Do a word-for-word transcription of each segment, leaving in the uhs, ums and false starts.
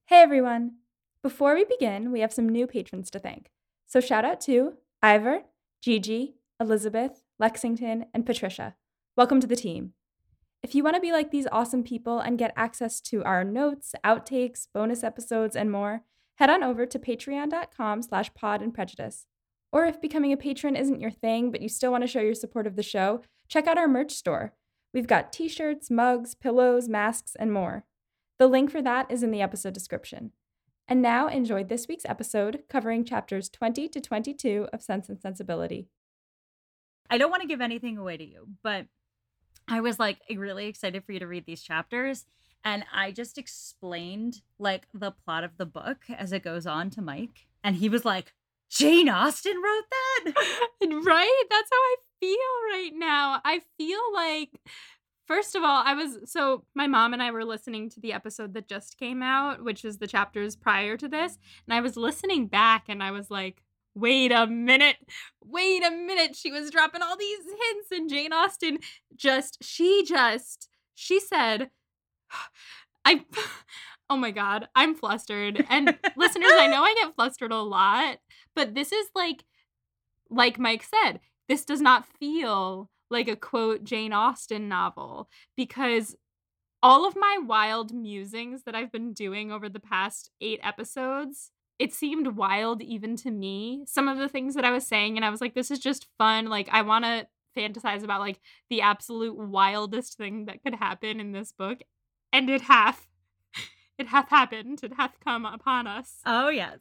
Hey everyone! Before we begin, we have some new patrons to thank. So shout out to Ivor, Gigi, Elizabeth, Lexington, and Patricia. Welcome to the team. If you want to be like these awesome people and get access to our notes, outtakes, bonus episodes, and more, head on over to patreon.com slash pod and prejudice. Or if becoming a patron isn't your thing, but you still want to show your support of the show, check out our merch store. We've got t-shirts, mugs, pillows, masks, and more. The link for that is in the episode description. And now enjoy this week's episode covering chapters twenty to twenty-two of Sense and Sensibility. I don't want to give anything away to you, but I was like really excited for you to read these chapters. And I just explained like the plot of the book as it goes on to Mike. And he was like, Jane Austen wrote that? Right? That's how I feel right now. I feel like, first of all, I was, so my mom and I were listening to the episode that just came out, which is the chapters prior to this. And I was listening back and I was like, wait a minute, wait a minute. She was dropping all these hints and Jane Austen just, she just, she said, I, oh my God, I'm flustered. And listeners, I know I get flustered a lot, but this is like, like Mike said, this does not feel like a quote Jane Austen novel, because all of my wild musings that I've been doing over the past eight episodes, it seemed wild even to me. Some of the things that I was saying, and I was like, this is just fun. Like, I want to fantasize about like the absolute wildest thing that could happen in this book. And it hath. It hath happened. It hath come upon us. Oh, yes.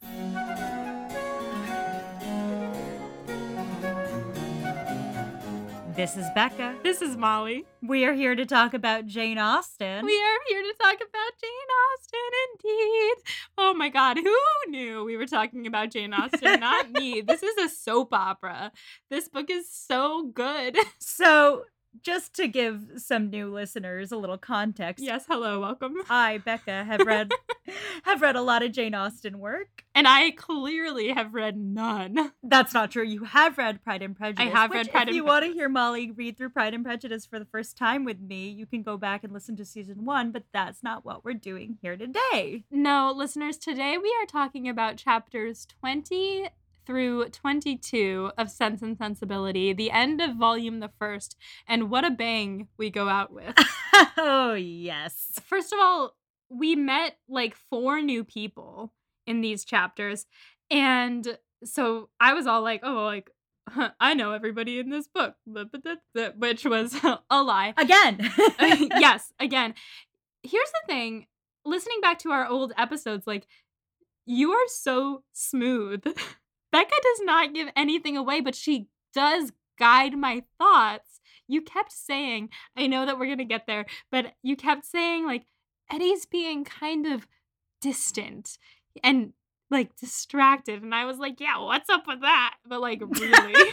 This is Becca. This is Molly. We are here to talk about Jane Austen. We are here to talk about Jane Austen, indeed. Oh my God, who knew we were talking about Jane Austen? Not me. This is a soap opera. This book is so good. So, just to give some new listeners a little context. Yes, hello, welcome. I, Becca, have read have read a lot of Jane Austen work. And I clearly have read none. That's not true. You have read Pride and Prejudice. I have which, read Pride and Prejudice. If you want to hear Molly read through Pride and Prejudice for the first time with me, you can go back and listen to season one, but that's not what we're doing here today. No, listeners, today we are talking about chapters twenty through twenty-two of Sense and Sensibility, the end of volume the first, and what a bang we go out with. Oh, yes. First of all, we met like four new people in these chapters, and so I was all like, oh, like, huh, I know everybody in this book, which was a lie. Again. Yes, again. Here's the thing, listening back to our old episodes, like, you are so smooth. Becca does not give anything away, but she does guide my thoughts. You kept saying, I know that we're going to get there, but you kept saying, like, Eddie's being kind of distant and, like, distracted. And I was like, yeah, what's up with that? But, like, really?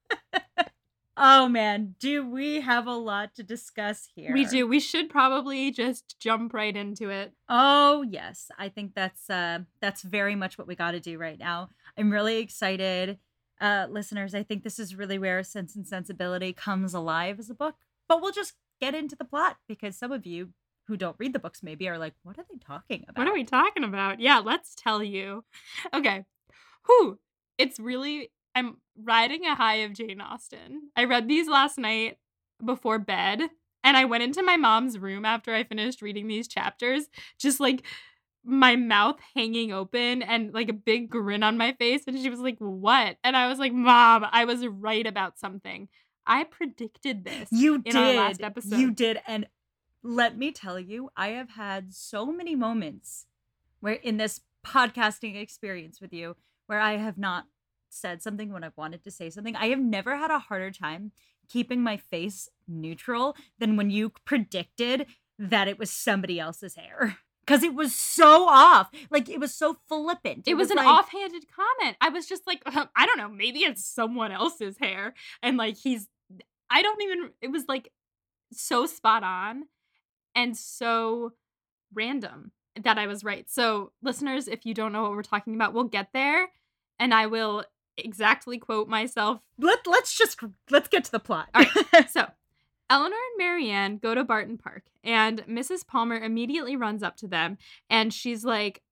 Oh, man. Do we have a lot to discuss here? We do. We should probably just jump right into it. Oh, yes. I think that's uh, that's very much what we got to do right now. I'm really excited. Uh, listeners, I think this is really where Sense and Sensibility comes alive as a book. But we'll just get into the plot, because some of you who don't read the books maybe are like, what are they talking about? What are we talking about? Yeah, let's tell you. Okay. Whew. It's really, I'm riding a high of Jane Austen. I read these last night before bed, and I went into my mom's room after I finished reading these chapters, just like my mouth hanging open and like a big grin on my face. And she was like, what? And I was like, Mom, I was right about something. I predicted this. You in did. Our last episode. You did. And let me tell you, I have had so many moments where in this podcasting experience with you where I have not said something when I've wanted to say something. I have never had a harder time keeping my face neutral than when you predicted that it was somebody else's hair. Because it was so off. Like, it was so flippant. It, it was, was an like, offhanded comment. I was just like, uh, I don't know, maybe it's someone else's hair. And like, he's, I don't even, it was like so spot on and so random that I was right. So listeners, if you don't know what we're talking about, we'll get there. And I will exactly quote myself. Let, let's just, let's get to the plot. All right. So Eleanor and Marianne go to Barton Park, and Missus Palmer immediately runs up to them, and she's like,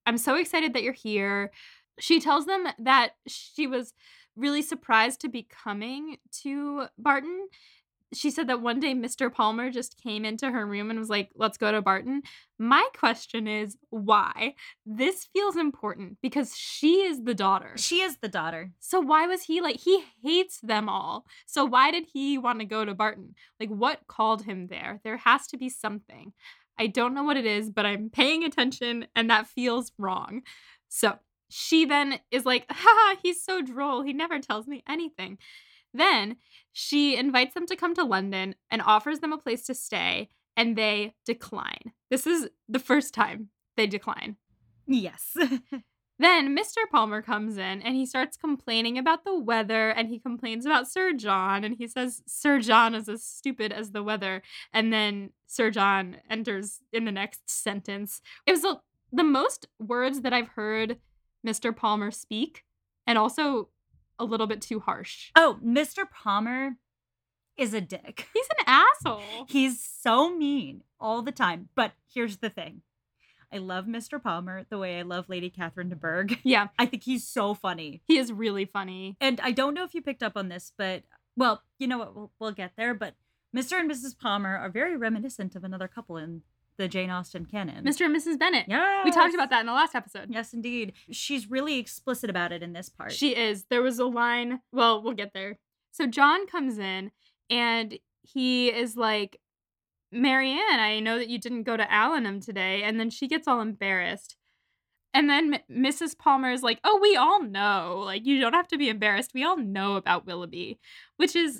I'm so excited that you're here. She tells them that she was really surprised to be coming to Barton. She said that one day Mister Palmer just came into her room and was like, let's go to Barton. My question is, why? This feels important because she is the daughter. She is the daughter. So why was he like, he hates them all. So why did he want to go to Barton? Like, what called him there? There has to be something. I don't know what it is, but I'm paying attention and that feels wrong. So she then is like, haha, he's so droll. He never tells me anything. Then she invites them to come to London and offers them a place to stay, and they decline. This is the first time they decline. Yes. Then Mister Palmer comes in and he starts complaining about the weather, and he complains about Sir John, and he says Sir John is as stupid as the weather. And then Sir John enters in the next sentence. It was a, the most words that I've heard Mister Palmer speak, and also a little bit too harsh. Oh, Mister Palmer is a dick. He's an asshole. He's so mean all the time. But here's the thing. I love Mister Palmer the way I love Lady Catherine de Bourgh. Yeah. I think he's so funny. He is really funny. And I don't know if you picked up on this, but, well, you know what? We'll, we'll get there. But Mister and Missus Palmer are very reminiscent of another couple in the Jane Austen canon. Mister and Missus Bennet. Yes. We talked about that in the last episode. Yes, indeed. She's really explicit about it in this part. She is. There was a line. Well, we'll get there. So John comes in and he is like, Marianne, I know that you didn't go to Allenham today. And then she gets all embarrassed. And then M- Missus Palmer is like, oh, we all know. Like, you don't have to be embarrassed. We all know about Willoughby, which is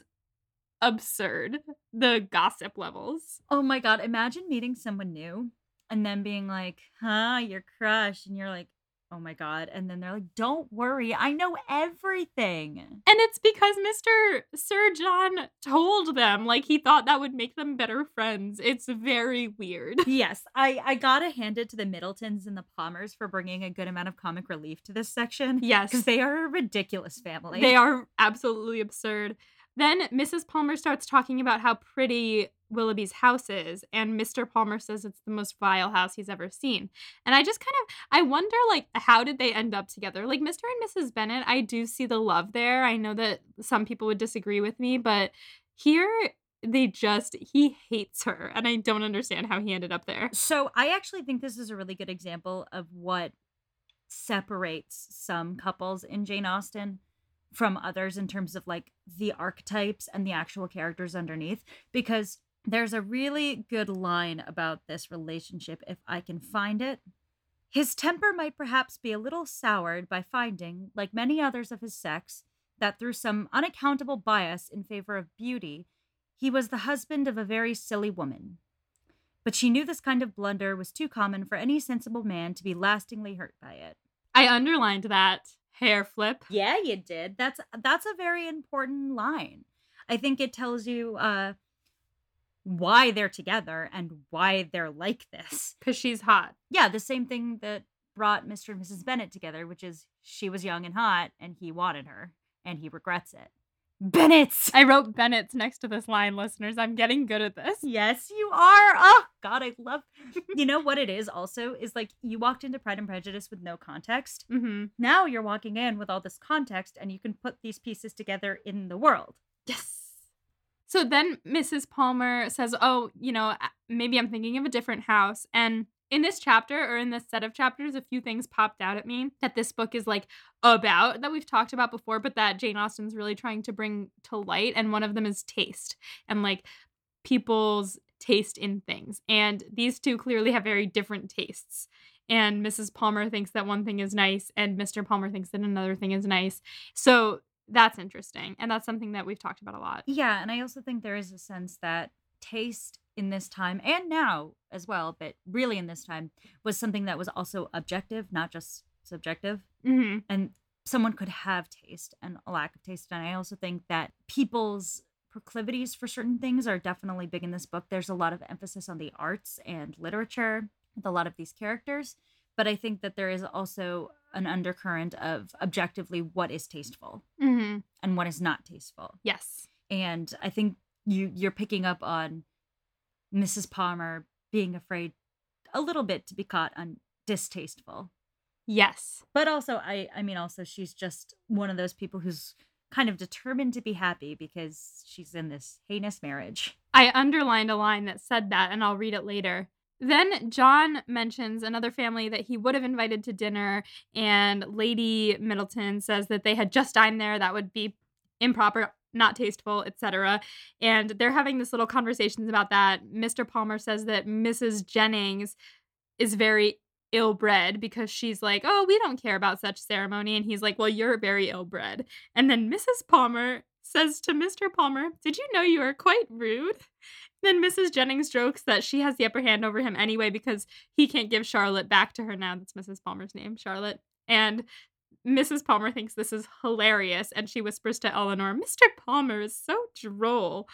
absurd. The gossip levels. Oh my God. Imagine meeting someone new and then being like, huh, your crush. And you're like, oh my God. And then they're like, don't worry. I know everything. And it's because Mister Sir John told them, like, he thought that would make them better friends. It's very weird. Yes. I, I gotta hand it to the Middletons and the Palmers for bringing a good amount of comic relief to this section. Yes. Because they are a ridiculous family. They are absolutely absurd. Then Missus Palmer starts talking about how pretty Willoughby's house is, and Mister Palmer says it's the most vile house he's ever seen. And I just kind of, I wonder, like, how did they end up together? Like, Mister and Missus Bennet, I do see the love there. I know that some people would disagree with me, but here they just, he hates her, and I don't understand how he ended up there. So I actually think this is a really good example of what separates some couples in Jane Austen from others in terms of like the archetypes and the actual characters underneath, because there's a really good line about this relationship, if I can find it. His temper might perhaps be a little soured by finding, like many others of his sex, that through some unaccountable bias in favor of beauty, he was the husband of a very silly woman. But she knew this kind of blunder was too common for any sensible man to be lastingly hurt by it. I underlined that. Hair flip. Yeah, you did. That's that's a very important line. I think it tells you uh, why they're together and why they're like this. Because she's hot. Yeah, the same thing that brought Mister and Missus Bennet together, which is she was young and hot and he wanted her and he regrets it. Bennet's! I wrote Bennett's next to this line, listeners. I'm getting good at this. Yes, you are. Oh, God, I love... You know what it is also? Is like you walked into Pride and Prejudice with no context. Mm-hmm. Now you're walking in with all this context and you can put these pieces together in the world. Yes. So then Missus Palmer says, oh, you know, maybe I'm thinking of a different house. And in this chapter, or in this set of chapters, a few things popped out at me that this book is like about, that we've talked about before, but that Jane Austen's really trying to bring to light. And one of them is taste and like people's taste in things. And these two clearly have very different tastes. And Missus Palmer thinks that one thing is nice and Mister Palmer thinks that another thing is nice. So that's interesting. And that's something that we've talked about a lot. Yeah, and I also think there is a sense that taste in this time and now as well, but really in this time was something that was also objective, not just subjective. Mm-hmm. And someone could have taste and a lack of taste. And I also think that people's proclivities for certain things are definitely big in this book. There's a lot of emphasis on the arts and literature with a lot of these characters. But I think that there is also an undercurrent of objectively what is tasteful Mm-hmm. and what is not tasteful. Yes. And I think you, you're picking up on Missus Palmer being afraid a little bit to be caught on distasteful. Yes. But also, I, I mean, also, she's just one of those people who's kind of determined to be happy because she's in this heinous marriage. I underlined a line that said that, and I'll read it later. Then John mentions another family that he would have invited to dinner, and Lady Middleton says that they had just dined there. That would be improper, not tasteful, et cetera. And they're having this little conversations about that. Mister Palmer says that Missus Jennings is very ill-bred because she's like, oh, we don't care about such ceremony. And he's like, well, you're very ill-bred. And then Missus Palmer says to Mister Palmer, did you know you are quite rude? Then Missus Jennings jokes that she has the upper hand over him anyway because he can't give Charlotte back to her now. That's Missus Palmer's name, Charlotte. And Missus Palmer thinks this is hilarious, and she whispers to Eleanor, Mister Palmer is so droll.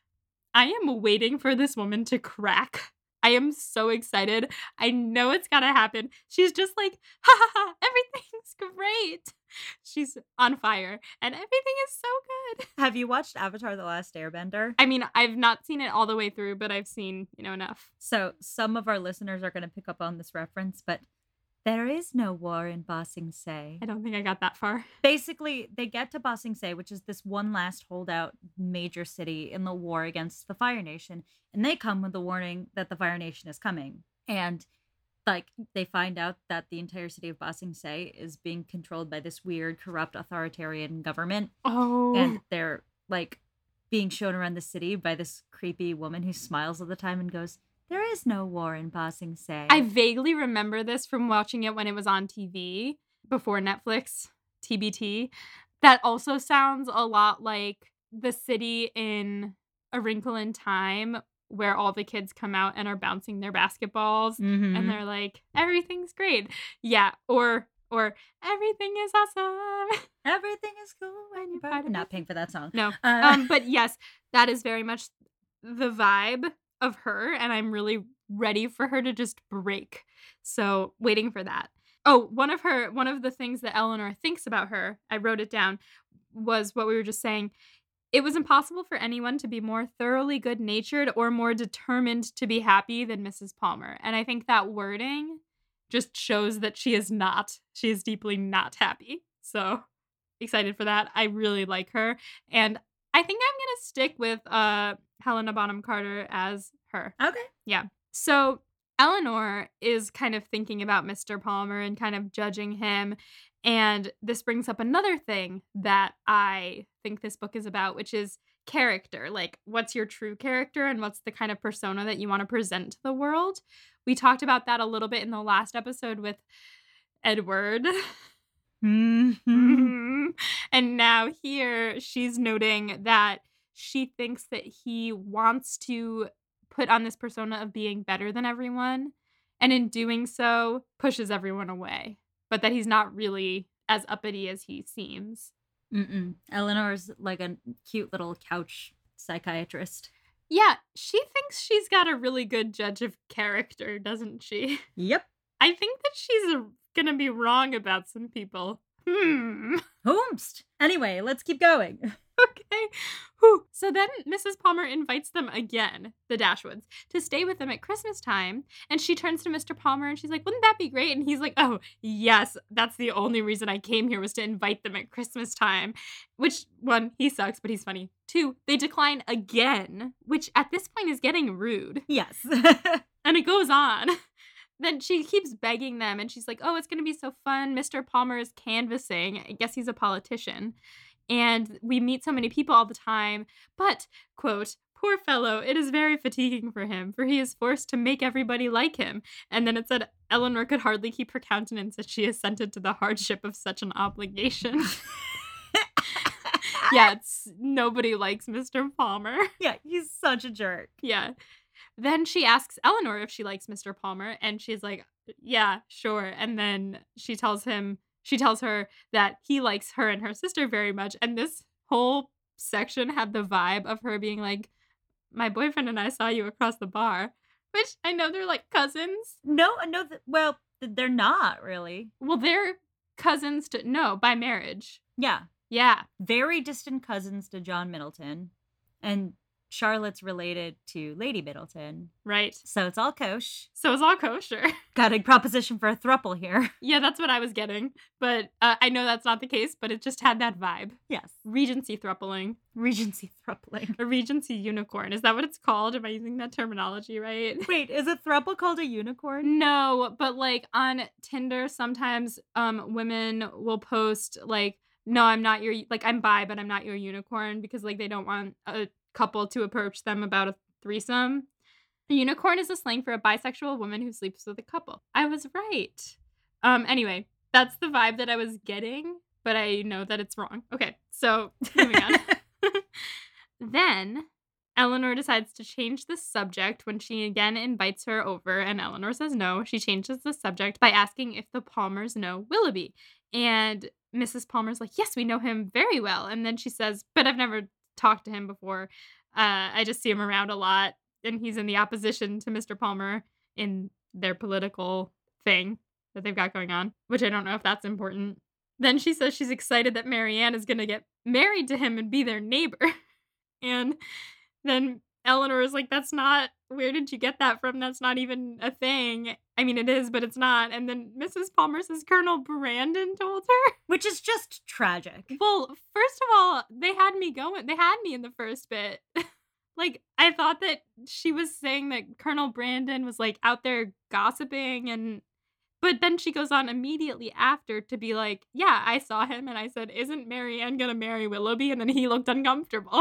I am waiting for this woman to crack. I am so excited. I know it's gotta happen. She's just like, ha ha ha, everything's great. She's on fire, and everything is so good. Have you watched Avatar: The Last Airbender? I mean, I've not seen it all the way through, but I've seen, you know, enough. So some of our listeners are going to pick up on this reference, but there is no war in Ba Sing Se. I don't think I got that far. Basically, they get to Ba Sing Se, which is this one last holdout major city in the war against the Fire Nation, and they come with the warning that the Fire Nation is coming. And like they find out that the entire city of Ba Sing Se is being controlled by this weird, corrupt, authoritarian government. Oh. And they're like being shown around the city by this creepy woman who smiles all the time and goes, there is no war in Ba Sing Se. I vaguely remember this from watching it when it was on T V before Netflix, T B T. That also sounds a lot like the city in A Wrinkle in Time where all the kids come out and are bouncing their basketballs Mm-hmm. and they're like, everything's great. Yeah, or or everything is awesome. Everything is cool when you're part of not it. paying for that song. No. Uh, Um, but yes, that is very much the vibe of her, and I'm really ready for her to just break. So waiting for that. Oh, one of her one of the things that Eleanor thinks about her, I wrote it down, was what we were just saying. It was impossible for anyone to be more thoroughly good-natured or more determined to be happy than Missus Palmer. And I think that wording just shows that she is not. She is deeply not happy. So excited for that. I really like her. And I think I'm going to stick with uh, Helena Bonham Carter as her. okay. Yeah. So Eleanor is kind of thinking about Mister Palmer and kind of judging him. And this brings up another thing that I think this book is about, which is character. Like, what's your true character and what's the kind of persona that you want to present to the world? We talked about that a little bit in the last episode with Edward. Mm-hmm. And now here she's noting that she thinks that he wants to put on this persona of being better than everyone, and in doing so pushes everyone away, but that he's not really as uppity as he seems. Mm-mm. Eleanor's like a cute little couch psychiatrist. Yeah, she thinks she's got a really good judge of character, doesn't she? Yep. I think that she's a, gonna be wrong about some people. Hmm. Whomst. Anyway, let's keep going. Okay. Whew. So then Missus Palmer invites them again, the Dashwoods, to stay with them at Christmas time. And she turns to Mister Palmer and she's like, wouldn't that be great? And he's like, oh, yes, that's the only reason I came here was to invite them at Christmas time. Which, one, he sucks, but he's funny. Two, they decline again, which at this point is getting rude. Yes. And it goes on. Then she keeps begging them and she's like, oh, it's going to be so fun. Mister Palmer is canvassing. I guess he's a politician. And we meet so many people all the time. But, quote, poor fellow, it is very fatiguing for him, for he is forced to make everybody like him. And then it said Eleanor could hardly keep her countenance as she assented to the hardship of such an obligation. Yeah, it's, nobody likes Mister Palmer. Yeah, he's such a jerk. Yeah. Then she asks Eleanor if she likes Mister Palmer, and she's like, yeah, sure. And then she tells him, she tells her that he likes her and her sister very much. And this whole section had the vibe of her being like, my boyfriend and I saw you across the bar, which I know they're like cousins. No, no, th- well, th- they're not really. Well, they're cousins to, no, by marriage. Yeah. Yeah. Very distant cousins to John Middleton. And Charlotte's related to Lady Middleton. Right. So it's all kosh. So it's all kosher. Got a proposition for a throuple here. Yeah, that's what I was getting. But uh, I know that's not the case, but it just had that vibe. Yes. Regency throupling. Regency throupling. A Regency unicorn. Is that what it's called? Am I using that terminology right? Wait, is a throuple called a unicorn? No, but like on Tinder, sometimes um women will post like, no, I'm not your, like I'm bi, but I'm not your unicorn, because like they don't want a couple to approach them about a threesome. A unicorn is a slang for a bisexual woman who sleeps with a couple. I was right. Um, anyway, that's the vibe that I was getting, but I know that it's wrong. Okay, so moving on. Then Eleanor decides to change the subject when she again invites her over, and Eleanor says no. She changes the subject by asking if the Palmers know Willoughby. And Missus Palmer's like, yes, we know him very well. And then she says, but I've never talked to him before. Uh, I just see him around a lot, and he's in the opposition to Mister Palmer in their political thing that they've got going on, which I don't know if that's important. Then she says she's excited that Marianne is going to get married to him and be their neighbor. And then Eleanor is like, that's not, where did you get that from? That's not even a thing. I mean, it is, but it's not. And then Missus Palmer says Colonel Brandon told her. Which is just tragic. Well, first of all, they had me going. They had me in the first bit. Like, I thought that she was saying that Colonel Brandon was, like, out there gossiping, and but then she goes on immediately after to be like, yeah, I saw him, and I said, isn't Marianne gonna marry Willoughby? And then he looked uncomfortable.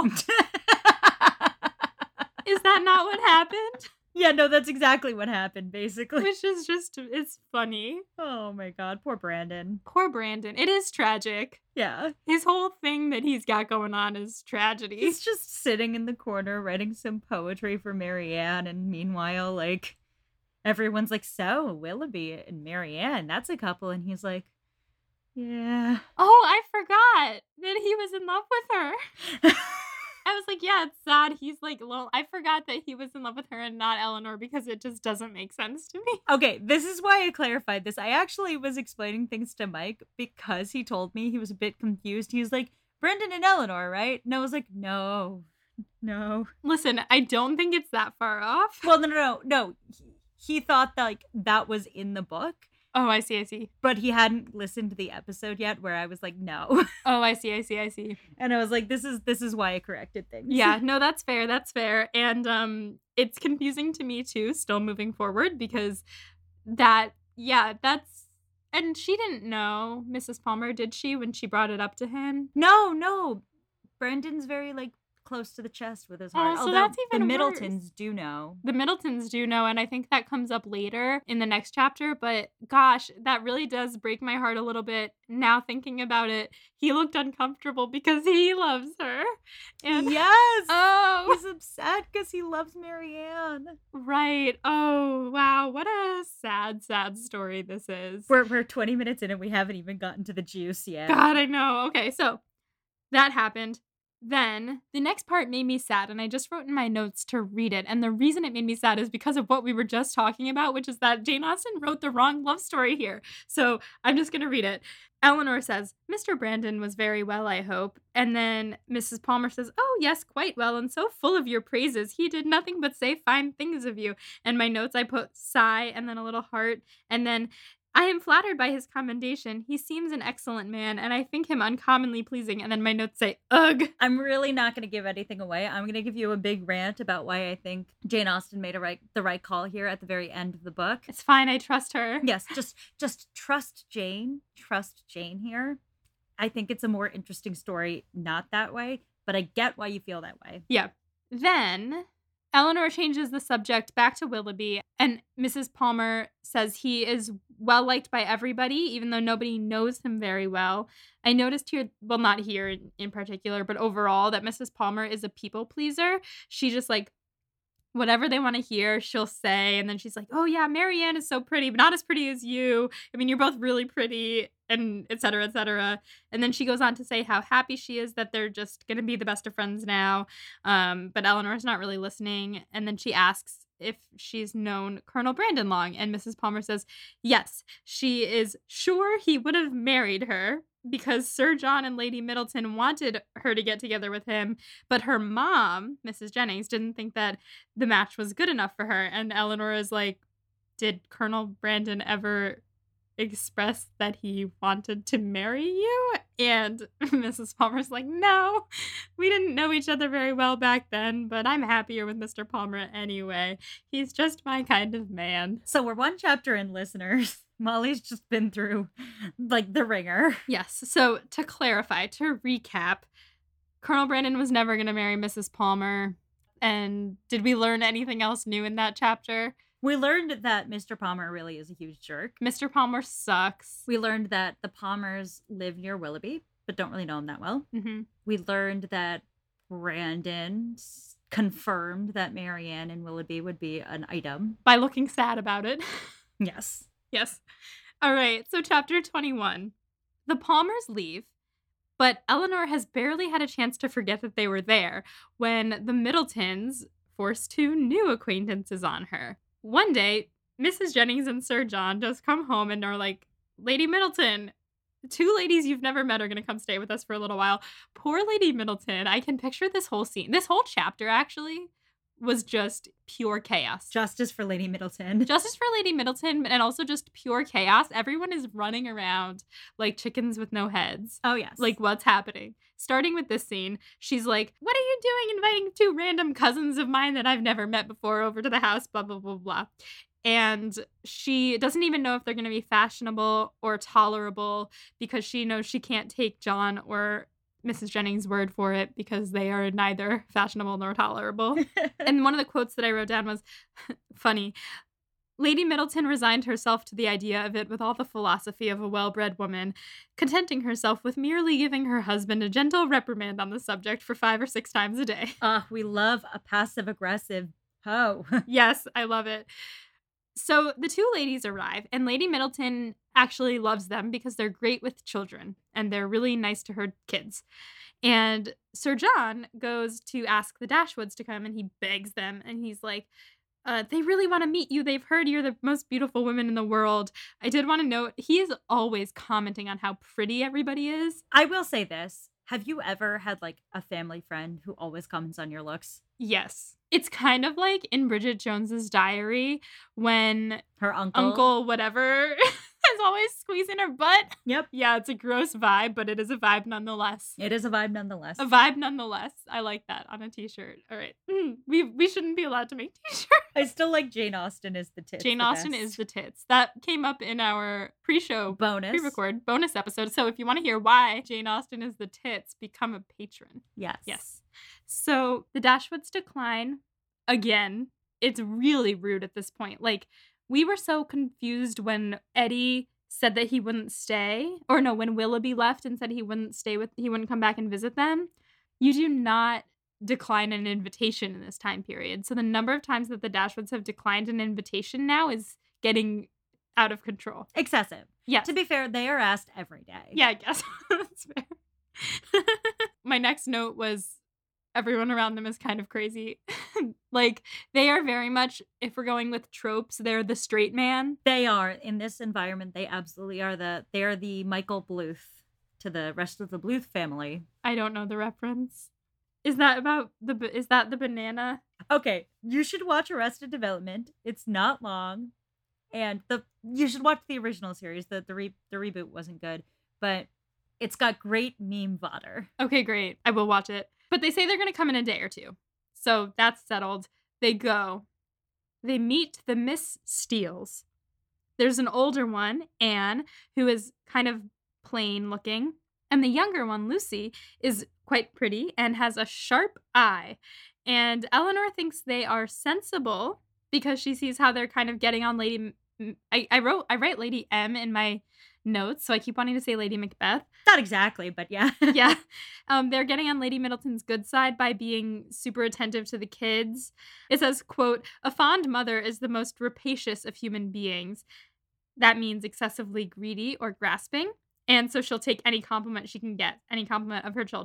Is that not what happened? Yeah, no, that's exactly what happened, basically. Which is just, it's funny. Oh my god, poor Brandon. Poor Brandon. It is tragic. Yeah. His whole thing that he's got going on is tragedy. He's just sitting in the corner writing some poetry for Marianne, and meanwhile, like, everyone's like, so, Willoughby and Marianne, that's a couple, and he's like, yeah. Oh, I forgot that he was in love with her. I was like, yeah, it's sad. He's like, lol. I forgot that he was in love with her and not Eleanor, because it just doesn't make sense to me. Okay, this is why I clarified this. I actually was explaining things to Mike because he told me he was a bit confused. He was like, Brendan and Eleanor, right? And I was like, no, no. Listen, I don't think it's that far off. Well, no, no, no, no. He, he thought that, like, that was in the book. Oh, I see, I see. But he hadn't listened to the episode yet where I was like, no. Oh, I see, I see, I see. And I was like, this is this is why I corrected things. Yeah, no, that's fair, that's fair. And um, it's confusing to me too, still moving forward, because that, yeah, that's, and she didn't know, Missus Palmer, did she, when she brought it up to him? No, no. Brendan's very, like, close to the chest with his heart. Oh, so Although that's even the worse. Middletons do know. The Middletons do know, and I think that comes up later in the next chapter, but gosh, that really does break my heart a little bit now thinking about it. He looked uncomfortable because he loves her. And yes! Oh! He's upset because he loves Marianne. Right. Oh, wow. What a sad, sad story this is. We're, we're twenty minutes in and we haven't even gotten to the juice yet. God, I know. Okay, so that happened. Then the next part made me sad, and I just wrote in my notes to read it. And the reason it made me sad is because of what we were just talking about, which is that Jane Austen wrote the wrong love story here. So I'm just going to read it. Eleanor says, Mister Brandon was very well, I hope. And then Missus Palmer says, oh, yes, quite well, and so full of your praises. He did nothing but say fine things of you. And my notes, I put sigh and then a little heart. And then I am flattered by his commendation. He seems an excellent man, and I think him uncommonly pleasing. And then my notes say, ugh. I'm really not going to give anything away. I'm going to give you a big rant about why I think Jane Austen made a right the right call here at the very end of the book. It's fine. I trust her. Yes, just just trust Jane. Trust Jane here. I think it's a more interesting story not that way, but I get why you feel that way. Yeah. Then Eleanor changes the subject back to Willoughby, and Missus Palmer says he is well liked by everybody, even though nobody knows him very well. I noticed here, well, not here in, in particular, but overall, that Missus Palmer is a people pleaser. She just, like, whatever they want to hear, she'll say, and then she's like, oh yeah, Marianne is so pretty, but not as pretty as you. I mean, you're both really pretty, and et cetera, et cetera. And then she goes on to say how happy she is that they're just going to be the best of friends now. Um, but Eleanor's not really listening. And then she asks if she's known Colonel Brandon Long. And Missus Palmer says, yes, she is sure he would have married her because Sir John and Lady Middleton wanted her to get together with him. But her mom, Missus Jennings, didn't think that the match was good enough for her. And Eleanor is like, did Colonel Brandon ever express that he wanted to marry you? And Missus Palmer's like, no, we didn't know each other very well back then, but I'm happier with Mister Palmer anyway. He's just my kind of man. So we're one chapter in, listeners. Molly's just been through, like, the ringer. Yes. So to clarify, to recap, Colonel Brandon was never going to marry Missus Palmer. And did we learn anything else new in that chapter? We learned that Mister Palmer really is a huge jerk. Mister Palmer sucks. We learned that the Palmers live near Willoughby, but don't really know him that well. Mm-hmm. We learned that Brandon confirmed that Marianne and Willoughby would be an item. By looking sad about it. Yes. Yes. All right. So chapter twenty-one. The Palmers leave, but Eleanor has barely had a chance to forget that they were there when the Middletons force two new acquaintances on her. One day, Missus Jennings and Sir John just come home and are like, Lady Middleton, two ladies you've never met are going to come stay with us for a little while. Poor Lady Middleton. I can picture this whole scene. This whole chapter, actually, was just pure chaos. Justice for Lady Middleton. Justice for Lady Middleton, and also just pure chaos. Everyone is running around like chickens with no heads. Oh, yes. Like, what's happening? Starting with this scene, she's like, what are you doing inviting two random cousins of mine that I've never met before over to the house, blah, blah, blah, blah. And she doesn't even know if they're going to be fashionable or tolerable because she knows she can't take John or Missus Jennings' word for it because they are neither fashionable nor tolerable. And one of the quotes that I wrote down was funny. Lady Middleton resigned herself to the idea of it with all the philosophy of a well-bred woman, contenting herself with merely giving her husband a gentle reprimand on the subject for five or six times a day. Ah, uh, we love a passive-aggressive hoe. Yes, I love it. So the two ladies arrive, and Lady Middleton actually loves them because they're great with children, and they're really nice to her kids. And Sir John goes to ask the Dashwoods to come, and he begs them, and he's like, Uh, they really want to meet you. They've heard you're the most beautiful women in the world. I did want to note, he is always commenting on how pretty everybody is. I will say this. Have you ever had, like, a family friend who always comments on your looks? Yes. It's kind of like in Bridget Jones's Diary when her uncle, uncle whatever, is always squeezing her butt. Yep. Yeah, it's a gross vibe, but it is a vibe nonetheless. It is a vibe nonetheless. A vibe nonetheless. I like that on a t-shirt. All right. Mm, we we shouldn't be allowed to make t-shirts. I still like Jane Austen is the tits. Jane the Austen best. is the tits. That came up in our pre-show bonus, pre-record bonus episode. So if you want to hear why Jane Austen is the tits, become a patron. Yes. Yes. So the Dashwoods decline again. It's really rude at this point. Like, we were so confused when Eddie said that he wouldn't stay, or no, when Willoughby left and said he wouldn't stay with, he wouldn't come back and visit them. You do not decline an invitation in this time period. So the number of times that the Dashwoods have declined an invitation now is getting out of control. Excessive. Yeah. To be fair, they are asked every day. Yeah, I guess that's fair. My next note was everyone around them is kind of crazy. Like, they are very much, if we're going with tropes, they're the straight man. They are. In this environment, they absolutely are the, they are the Michael Bluth to the rest of the Bluth family. I don't know the reference. Is that about the, is that the banana? Okay, you should watch Arrested Development. It's not long. And the you should watch the original series. The, the, re, the reboot wasn't good, but it's got great meme fodder. Okay, great. I will watch it. But they say they're going to come in a day or two. So that's settled. They go. They meet the Miss Steeles. There's an older one, Anne, who is kind of plain looking. And the younger one, Lucy, is quite pretty and has a sharp eye. And Eleanor thinks they are sensible because she sees how they're kind of getting on Lady... I, I wrote, I write Lady M in my notes, so I keep wanting to say Lady Macbeth. Not exactly, but yeah. Yeah. Um, they're getting on Lady Middleton's good side by being super attentive to the kids. It says, quote, a fond mother is the most rapacious of human beings. That means excessively greedy or grasping. And so she'll take any compliment she can get, any compliment of her children.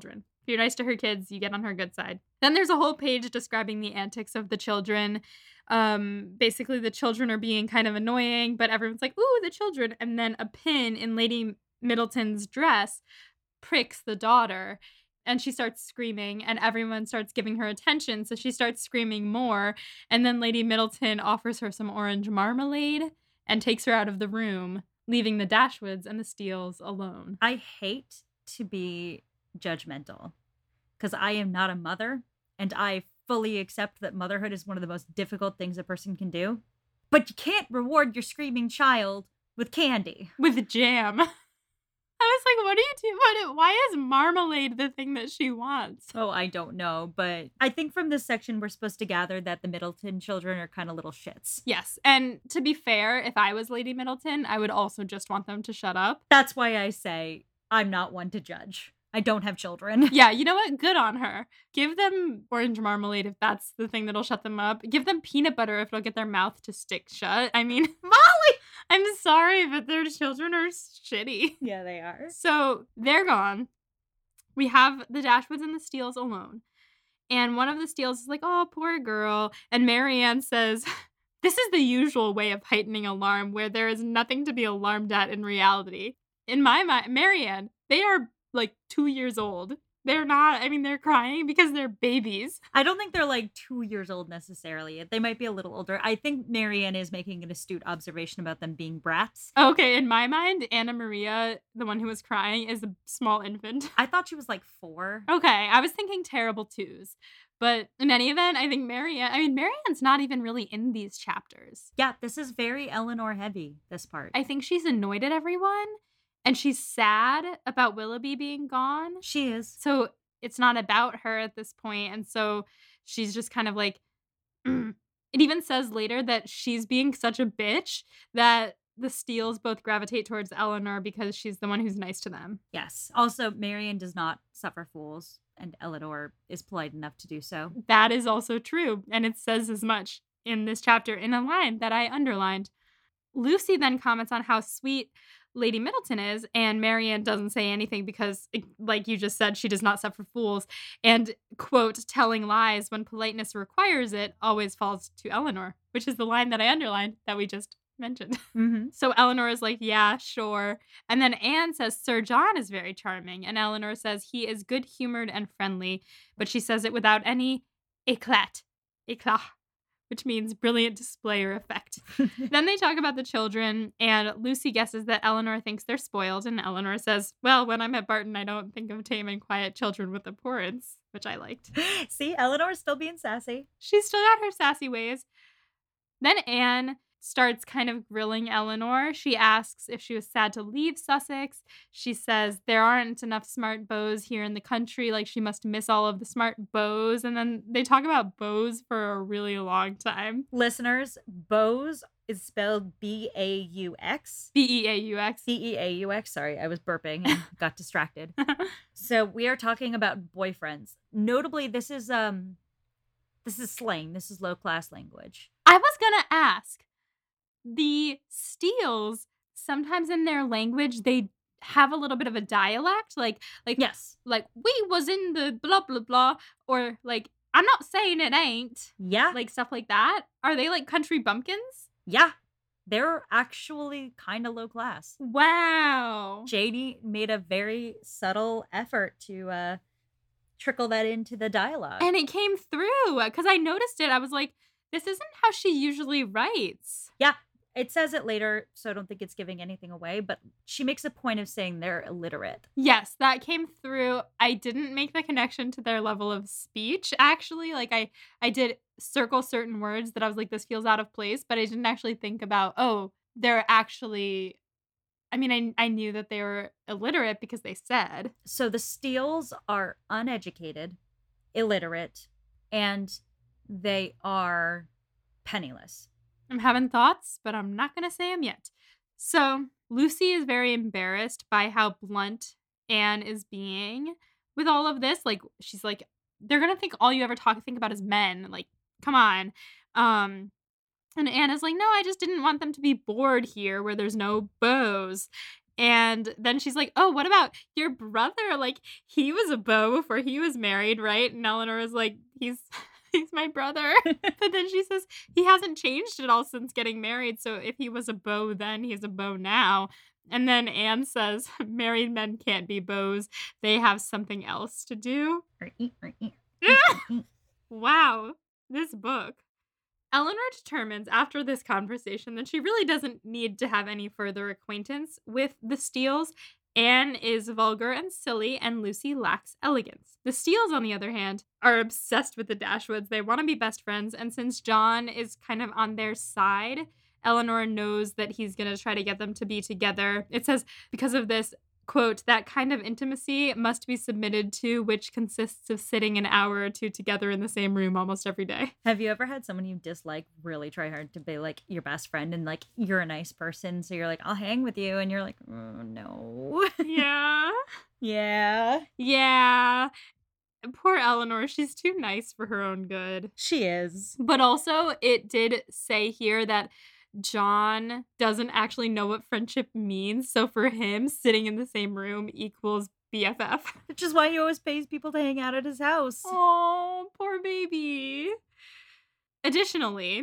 you're nice to her kids, you get on her good side. Then there's a whole page describing the antics of the children. Um, basically, the children are being kind of annoying, but everyone's like, ooh, the children. And then a pin in Lady Middleton's dress pricks the daughter. And she starts screaming, and everyone starts giving her attention. So she starts screaming more. And then Lady Middleton offers her some orange marmalade and takes her out of the room, leaving the Dashwoods and the Steeles alone. I hate to be judgmental because I am not a mother, and I fully accept that motherhood is one of the most difficult things a person can do. But you can't reward your screaming child with candy. With jam. I was like, what are you doing? What, why is marmalade the thing that she wants? Oh, I don't know. But I think from this section, we're supposed to gather that the Middleton children are kind of little shits. Yes. And to be fair, if I was Lady Middleton, I would also just want them to shut up. That's why I say I'm not one to judge. I don't have children. Yeah, you know what? Good on her. Give them orange marmalade if that's the thing that'll shut them up. Give them peanut butter if it'll get their mouth to stick shut. I mean, Molly! I'm sorry, but their children are shitty. Yeah, they are. So they're gone. We have the Dashwoods and the Steeles alone. And one of the Steeles is like, oh, poor girl. And Marianne says, this is the usual way of heightening alarm where there is nothing to be alarmed at in reality. In my mind, Marianne, they are like two years old. They're not, I mean, they're crying because they're babies. I don't think they're like two years old necessarily. They might be a little older. I think Marianne is making an astute observation about them being brats. Okay, in my mind, Anna Maria, the one who was crying, is a small infant. I thought she was like four. Okay, I was thinking terrible twos. But in any event, I think Marianne, I mean, Marianne's not even really in these chapters. Yeah, this is very Eleanor heavy, this part. I think she's annoyed at everyone. And she's sad about Willoughby being gone. She is. So it's not about her at this point. And so she's just kind of like, mm. It even says later that she's being such a bitch that the Steeles both gravitate towards Eleanor because she's the one who's nice to them. Yes. Also, Marianne does not suffer fools, and Eleanor is polite enough to do so. That is also true. And it says as much in this chapter in a line that I underlined. Lucy then comments on how sweet Lady Middleton is, and Marianne doesn't say anything because, like you just said, she does not suffer fools. And, quote, telling lies when politeness requires it always falls to Eleanor, which is the line that I underlined that we just mentioned. Mm-hmm. So Eleanor is like, yeah, sure. And then Anne says Sir John is very charming, and Eleanor says he is good-humored and friendly, but she says it without any éclat. Éclat. Which means brilliant display or effect. Then they talk about the children, and Lucy guesses that Eleanor thinks they're spoiled, and Eleanor says, well, when I'm at Barton, I don't think of tame and quiet children with abhorrence, which I liked. See, Eleanor's still being sassy. She's still got her sassy ways. Then Anne starts kind of grilling Eleanor. She asks if she was sad to leave Sussex. She says there aren't enough smart beaux here in the country, like she must miss all of the smart beaux. And then they talk about beaux for a really long time. Listeners, beaux is spelled B A U X. B E A U X. B E A U X. Sorry, I was burping and got distracted. So we are talking about boyfriends. Notably, this is um, this is slang. This is low class language. I was gonna ask. The Steeles, sometimes in their language, they have a little bit of a dialect, like, like, yes, like we was in the blah blah blah, or like I'm not saying it ain't, yeah, like stuff like that. Are they like country bumpkins? Yeah, they're actually kind of low class. Wow, Janie made a very subtle effort to uh, trickle that into the dialogue, and it came through because I noticed it. I was like, this isn't how she usually writes. Yeah. It says it later, so I don't think it's giving anything away, but she makes a point of saying they're illiterate. Yes, that came through. I didn't make the connection to their level of speech, actually. Like, I, I did circle certain words that I was like, this feels out of place, but I didn't actually think about, oh, they're actually, I mean, I, I knew that they were illiterate because they said. So the Steeles are uneducated, illiterate, and they are penniless. I'm having thoughts, but I'm not going to say them yet. So Lucy is very embarrassed by how blunt Anne is being with all of this. Like, she's like, they're going to think all you ever talk think about is men. Like, come on. Um, and Anne is like, no, I just didn't want them to be bored here where there's no beaux. And then she's like, oh, what about your brother? Like, he was a beau before he was married, right? And Eleanor is like, he's he's my brother. But then she says, he hasn't changed at all since getting married. So if he was a beau then, he's a beau now. And then Anne says, married men can't be beaux. They have something else to do. Wow, this book. Eleanor determines after this conversation that she really doesn't need to have any further acquaintance with the Steeles. Anne is vulgar and silly, and Lucy lacks elegance. The Steeles, on the other hand, are obsessed with the Dashwoods. They want to be best friends, and since John is kind of on their side, Eleanor knows that he's going to try to get them to be together. It says, because of this, quote, that kind of intimacy must be submitted to, which consists of sitting an hour or two together in the same room almost every day. Have you ever had someone you dislike really try hard to be like your best friend and like you're a nice person, so you're like, I'll hang with you, and you're like, oh, no. Yeah. Yeah. Yeah. Poor Eleanor, she's too nice for her own good. She is. But also, it did say here that John doesn't actually know what friendship means. So for him, sitting in the same room equals B F F. Which is why he always pays people to hang out at his house. Oh, poor baby. Additionally,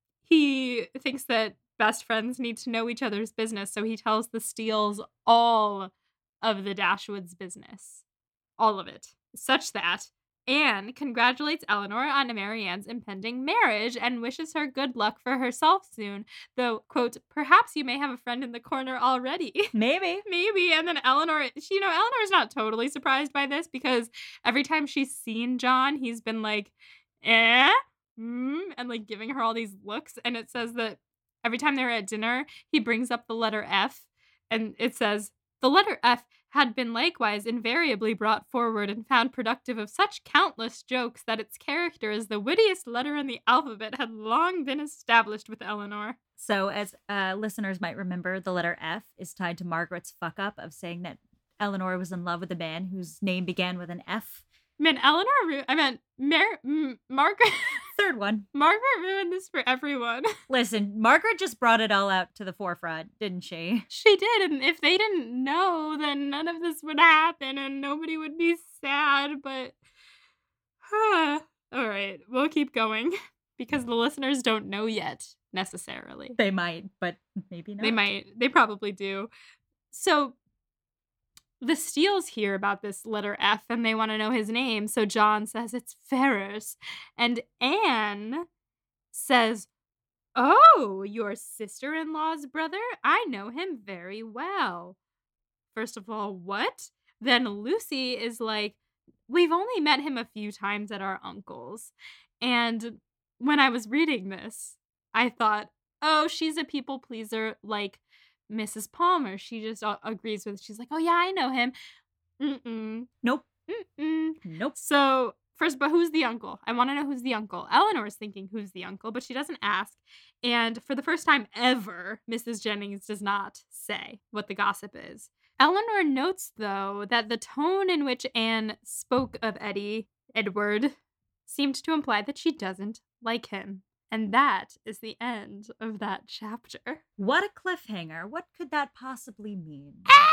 he thinks that best friends need to know each other's business. So he tells the Steeles all of the Dashwoods' business. All of it. Such that Anne congratulates Eleanor on Marianne's impending marriage and wishes her good luck for herself soon, though, quote, perhaps you may have a friend in the corner already. Maybe. Maybe. And then Eleanor, she, you know, Eleanor's not totally surprised by this because every time she's seen John, he's been like, eh? Mm? And like giving her all these looks. And it says that every time they're at dinner, he brings up the letter F, and it says, the letter F had been likewise invariably brought forward and found productive of such countless jokes that its character as the wittiest letter in the alphabet had long been established with Eleanor. So, as uh, listeners might remember, the letter F is tied to Margaret's fuck-up of saying that Eleanor was in love with a man whose name began with an F. Man, Eleanor, ru- I meant Mar- M- Margaret. Third one. Margaret ruined this for everyone. Listen, Margaret just brought it all out to the forefront, didn't she? She did, and if they didn't know, then none of this would happen, and nobody would be sad, but... Huh. All right, we'll keep going, because the listeners don't know yet, necessarily. They might, but maybe not. They might. They probably do. So... the Steeles hear about this letter F and they want to know his name. So John says it's Ferrers. And Anne says, oh, your sister-in-law's brother? I know him very well. First of all, what? Then Lucy is like, we've only met him a few times at our uncle's. And when I was reading this, I thought, oh, she's a people pleaser like Missus Palmer. She just uh, agrees with, she's like, oh yeah, I know him. Mm-mm. Nope. Mm-mm. Nope. So first, but who's the uncle? I want to know who's the uncle. Eleanor's thinking who's the uncle, but she doesn't ask. And for the first time ever, Missus Jennings does not say what the gossip is. Eleanor notes, though, that the tone in which Anne spoke of Eddie, Edward, seemed to imply that she doesn't like him. And that is the end of that chapter. What a cliffhanger. What could that possibly mean?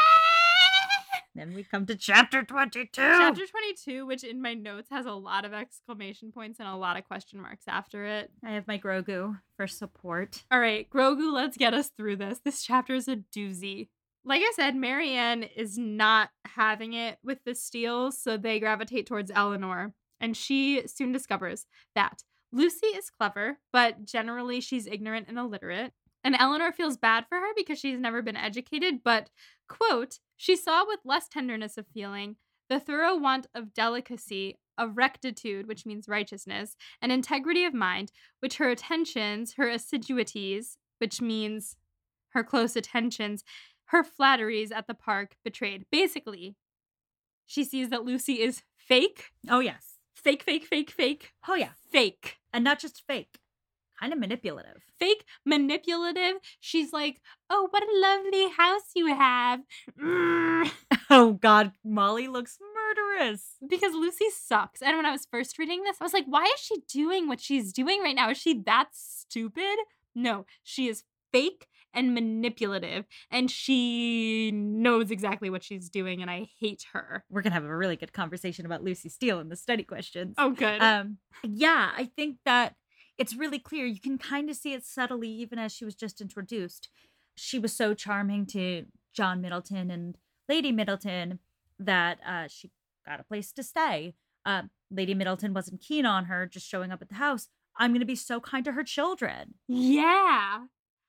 Then we come to chapter twenty-two. Chapter twenty-two, which in my notes has a lot of exclamation points and a lot of question marks after it. I have my Grogu for support. All right, Grogu, let's get us through this. This chapter is a doozy. Like I said, Marianne is not having it with the Steeles, so they gravitate towards Eleanor. And she soon discovers that Lucy is clever, but generally she's ignorant and illiterate. And Eleanor feels bad for her because she's never been educated, but, quote, she saw with less tenderness of feeling the thorough want of delicacy, of rectitude, which means righteousness, and integrity of mind, which her attentions, her assiduities, which means her close attentions, her flatteries at the park betrayed. Basically, she sees that Lucy is fake. Oh, yes. Fake, fake, fake, fake. Oh, yeah. Fake. And not just fake. Kind of manipulative. Fake, manipulative. She's like, oh, what a lovely house you have. Mm. Oh, God. Molly looks murderous. Because Lucy sucks. And when I was first reading this, I was like, why is she doing what she's doing right now? Is she that stupid? No, she is fake and manipulative. And she knows exactly what she's doing, and I hate her. We're going to have a really good conversation about Lucy Steele in the study questions. Oh, good. Um, yeah, I think that it's really clear. You can kind of see it subtly, even as she was just introduced. She was so charming to John Middleton and Lady Middleton that uh, she got a place to stay. Uh, Lady Middleton wasn't keen on her just showing up at the house. I'm going to be so kind to her children. Yeah.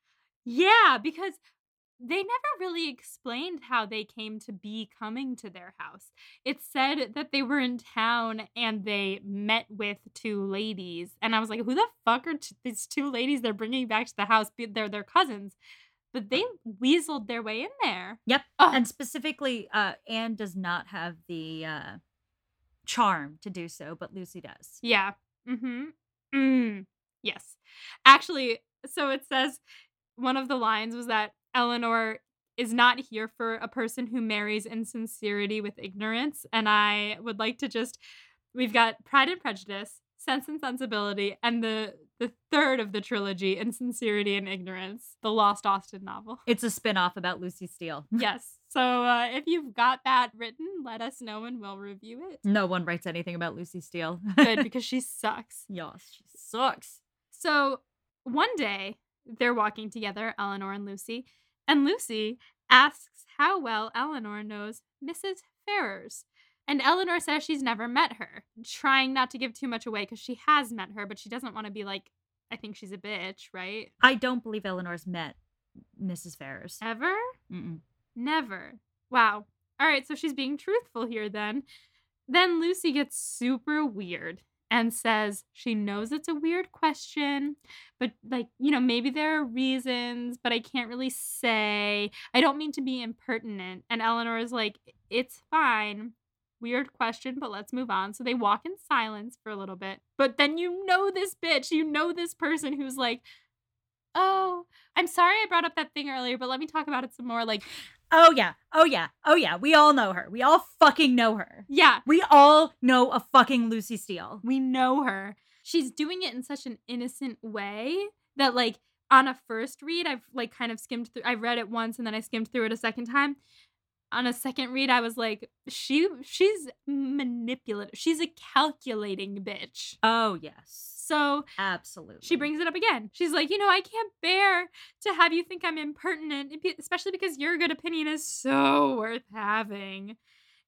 Yeah, because they never really explained how they came to be coming to their house. It said that they were in town and they met with two ladies. And I was like, who the fuck are t- these two ladies they're bringing back to the house? Be- They're their cousins. But they weaseled their way in there. Yep. Ugh. And specifically, uh, Anne does not have the uh, charm to do so, but Lucy does. Yeah. Mm-hmm. Mm. Yes. Actually, so it says one of the lines was that Eleanor is not here for a person who marries insincerity with ignorance. And I would like to just, we've got Pride and Prejudice, Sense and Sensibility, and the the third of the trilogy, Insincerity and Ignorance, the Lost Austen novel. It's a spin-off about Lucy Steele. Yes. So uh, if you've got that written, let us know and we'll review it. No one writes anything about Lucy Steele. Good, because she sucks. Yes, she sucks. So one day, they're walking together, Eleanor and Lucy, and Lucy asks how well Eleanor knows Missus Ferrers. And Eleanor says she's never met her, trying not to give too much away because she has met her, but she doesn't want to be like, I think she's a bitch, right? I don't believe Eleanor's met Missus Ferrers. Ever? Mm-mm. Never. Wow. All right, so she's being truthful here then. Then Lucy gets super weird and says she knows it's a weird question, but like, you know, maybe there are reasons, but I can't really say. I don't mean to be impertinent. And Eleanor is like, it's fine. Weird question, but let's move on. So they walk in silence for a little bit. But then you know this bitch, you know this person who's like, oh, I'm sorry I brought up that thing earlier, but let me talk about it some more. Like, Oh, yeah. Oh, yeah. Oh, yeah. We all know her. We all fucking know her. yeah, We all know a fucking Lucy Steele. we know her. She's doing it in such an innocent way that, like, on a first read, I've, like, kind of skimmed through. I read it once and then I skimmed through it a second time. On a second read, I was like, she she's manipulative. She's a calculating bitch. Oh, yes. So Absolutely. she brings it up again. She's like, you know, I can't bear to have you think I'm impertinent, especially because your good opinion is so worth having.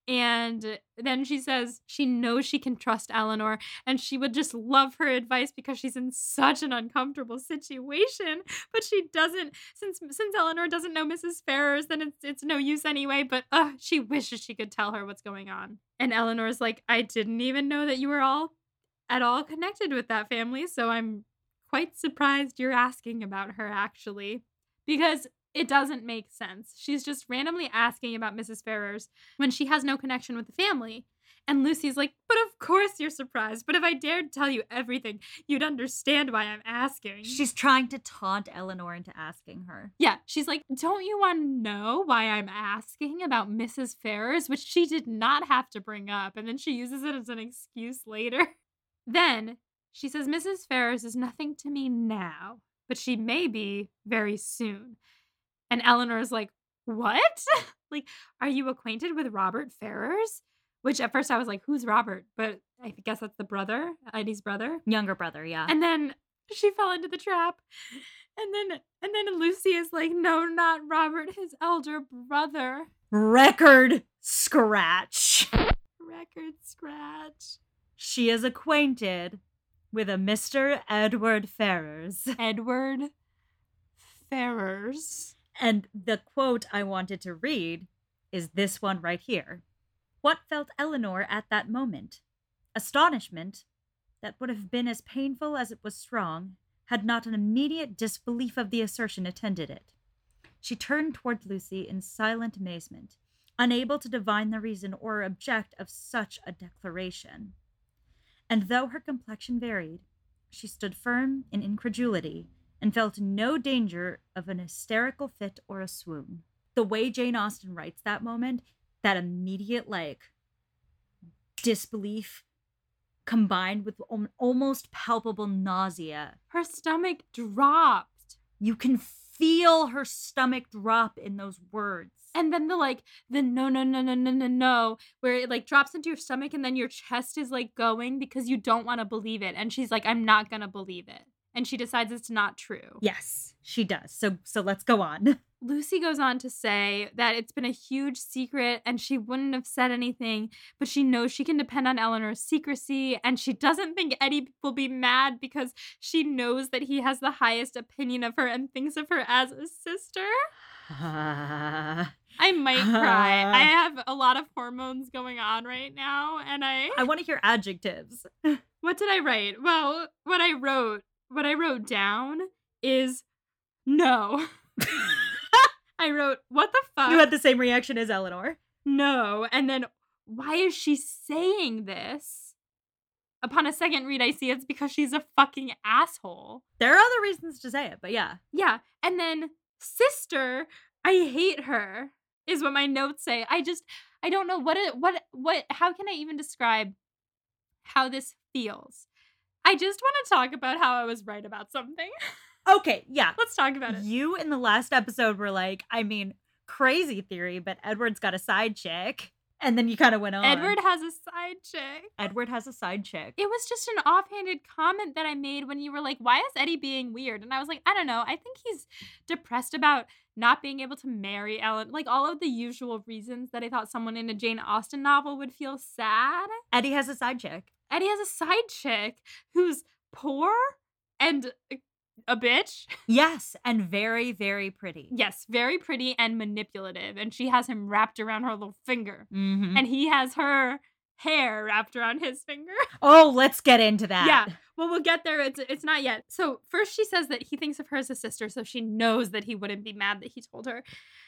And then she says she knows she can trust Eleanor and she would just love her advice because she's in such an uncomfortable situation. But she doesn't, since since Eleanor doesn't know Missus Ferrers, then it's it's no use anyway. But uh, she wishes she could tell her what's going on. And Eleanor's like, I didn't even know that you were all at all connected with that family. So I'm quite surprised you're asking about her, actually. Because it doesn't make sense. She's just randomly asking about Missus Ferrers when she has no connection with the family. And Lucy's like, but of course you're surprised. But if I dared tell you everything, you'd understand why I'm asking. She's trying to taunt Eleanor into asking her. Yeah, she's like, don't you want to know why I'm asking about Missus Ferrers, which she did not have to bring up. And then she uses it as an excuse later. Then she says, Missus Ferrers is nothing to me now, but she may be very soon. And Eleanor's like, what? Like, are you acquainted with Robert Ferrers? Which at first I was like, who's Robert? But I guess that's the brother, Eddie's brother. Younger brother, yeah. And then she fell into the trap. And then and then Lucy is like, no, not Robert, his elder brother. Record scratch. Record scratch. She is acquainted with a Mister Edward Ferrers. Edward Ferrers. And the quote I wanted to read is this one right here. What felt Eleanor at that moment? Astonishment that would have been as painful as it was strong, had not an immediate disbelief of the assertion attended it. She turned toward Lucy in silent amazement, unable to divine the reason or object of such a declaration. And though her complexion varied, she stood firm in incredulity, and felt no danger of an hysterical fit or a swoon. The way Jane Austen writes that moment, that immediate, like, disbelief combined with almost palpable nausea. Her stomach dropped. You can feel her stomach drop in those words. And then the like the no no no no no no no where it like drops into your stomach and then your chest is like going because you don't want to believe it. And she's like, I'm not gonna believe it. And she decides it's not true. Yes, she does. So so let's go on. Lucy goes on to say that it's been a huge secret and she wouldn't have said anything, but she knows she can depend on Eleanor's secrecy, and she doesn't think Eddie will be mad because she knows that he has the highest opinion of her and thinks of her as a sister. I might cry. I have a lot of hormones going on right now, and I I want to hear adjectives. What did I write? Well, what I wrote, what I wrote down is no. I wrote, what the fuck? You had the same reaction as Eleanor. No. And then, why is she saying this? Upon a second read, I see it's because she's a fucking asshole. There are other reasons to say it, but yeah. Yeah. And then, sister, I hate her, is what my notes say. I just, I don't know what it, what, what, how can I even describe how this feels? I just want to talk about how I was right about something. Okay, yeah. Let's talk about it. You in the last episode were like, I mean, crazy theory, but Edward's got a side chick. And then you kind of went on. Edward has a side chick. Edward has a side chick. It was just an offhanded comment that I made when you were like, why is Eddie being weird? And I was like, I don't know. I think he's depressed about not being able to marry Ellen. Like all of the usual reasons that I thought someone in a Jane Austen novel would feel sad. Eddie has a side chick. Eddie has a side chick who's poor and a bitch. Yes, and very, very pretty. Yes, very pretty and manipulative. And she has him wrapped around her little finger. Mm-hmm. And he has her hair wrapped around his finger. Oh, let's get into that. Yeah. Well, we'll get there. It's it's not yet. So first she says that he thinks of her as a sister, so she knows that he wouldn't be mad that he told her.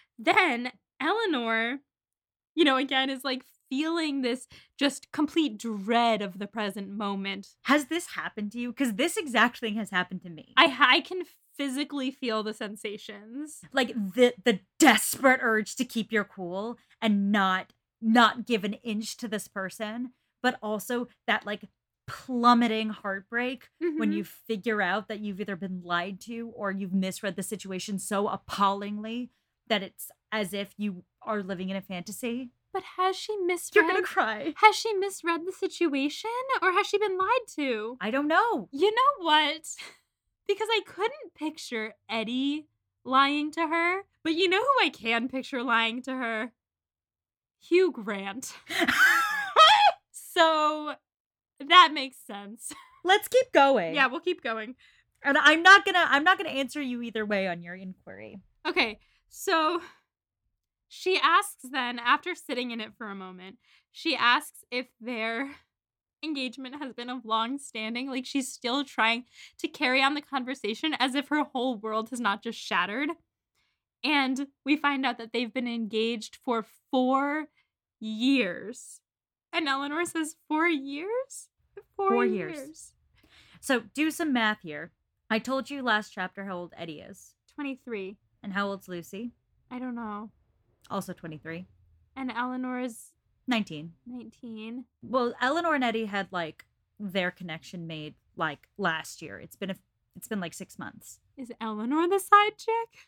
Then Eleanor, you know, again, is like feeling this just complete dread of the present moment. Has this happened to you? Because this exact thing has happened to me. I I can physically feel the sensations. Like the the desperate urge to keep your cool and not not give an inch to this person, but also that like plummeting heartbreak Mm-hmm. when you figure out that you've either been lied to or you've misread the situation so appallingly that it's as if you are living in a fantasy. But has she misread? You're gonna cry. Has she misread the situation, or has she been lied to? I don't know. You know what? Because I couldn't picture Eddie lying to her, but you know who I can picture lying to her? Hugh Grant. So that makes sense. Let's keep going. Yeah, we'll keep going. And I'm not gonna I'm not gonna answer you either way on your inquiry. Okay, so she asks then, after sitting in it for a moment, she asks if their engagement has been of long standing. Like she's still trying to carry on the conversation as if her whole world has not just shattered. And we find out that they've been engaged for four years. And Eleanor says, four years? Four, Four years. years. So do some math here. I told you last chapter how old Eddie is. twenty-three. And how old's Lucy? I don't know. Also twenty-three. And Eleanor is nineteen. nineteen. Well, Eleanor and Eddie had like their connection made like last year. It's been a it's been like six months. Is Eleanor the side chick?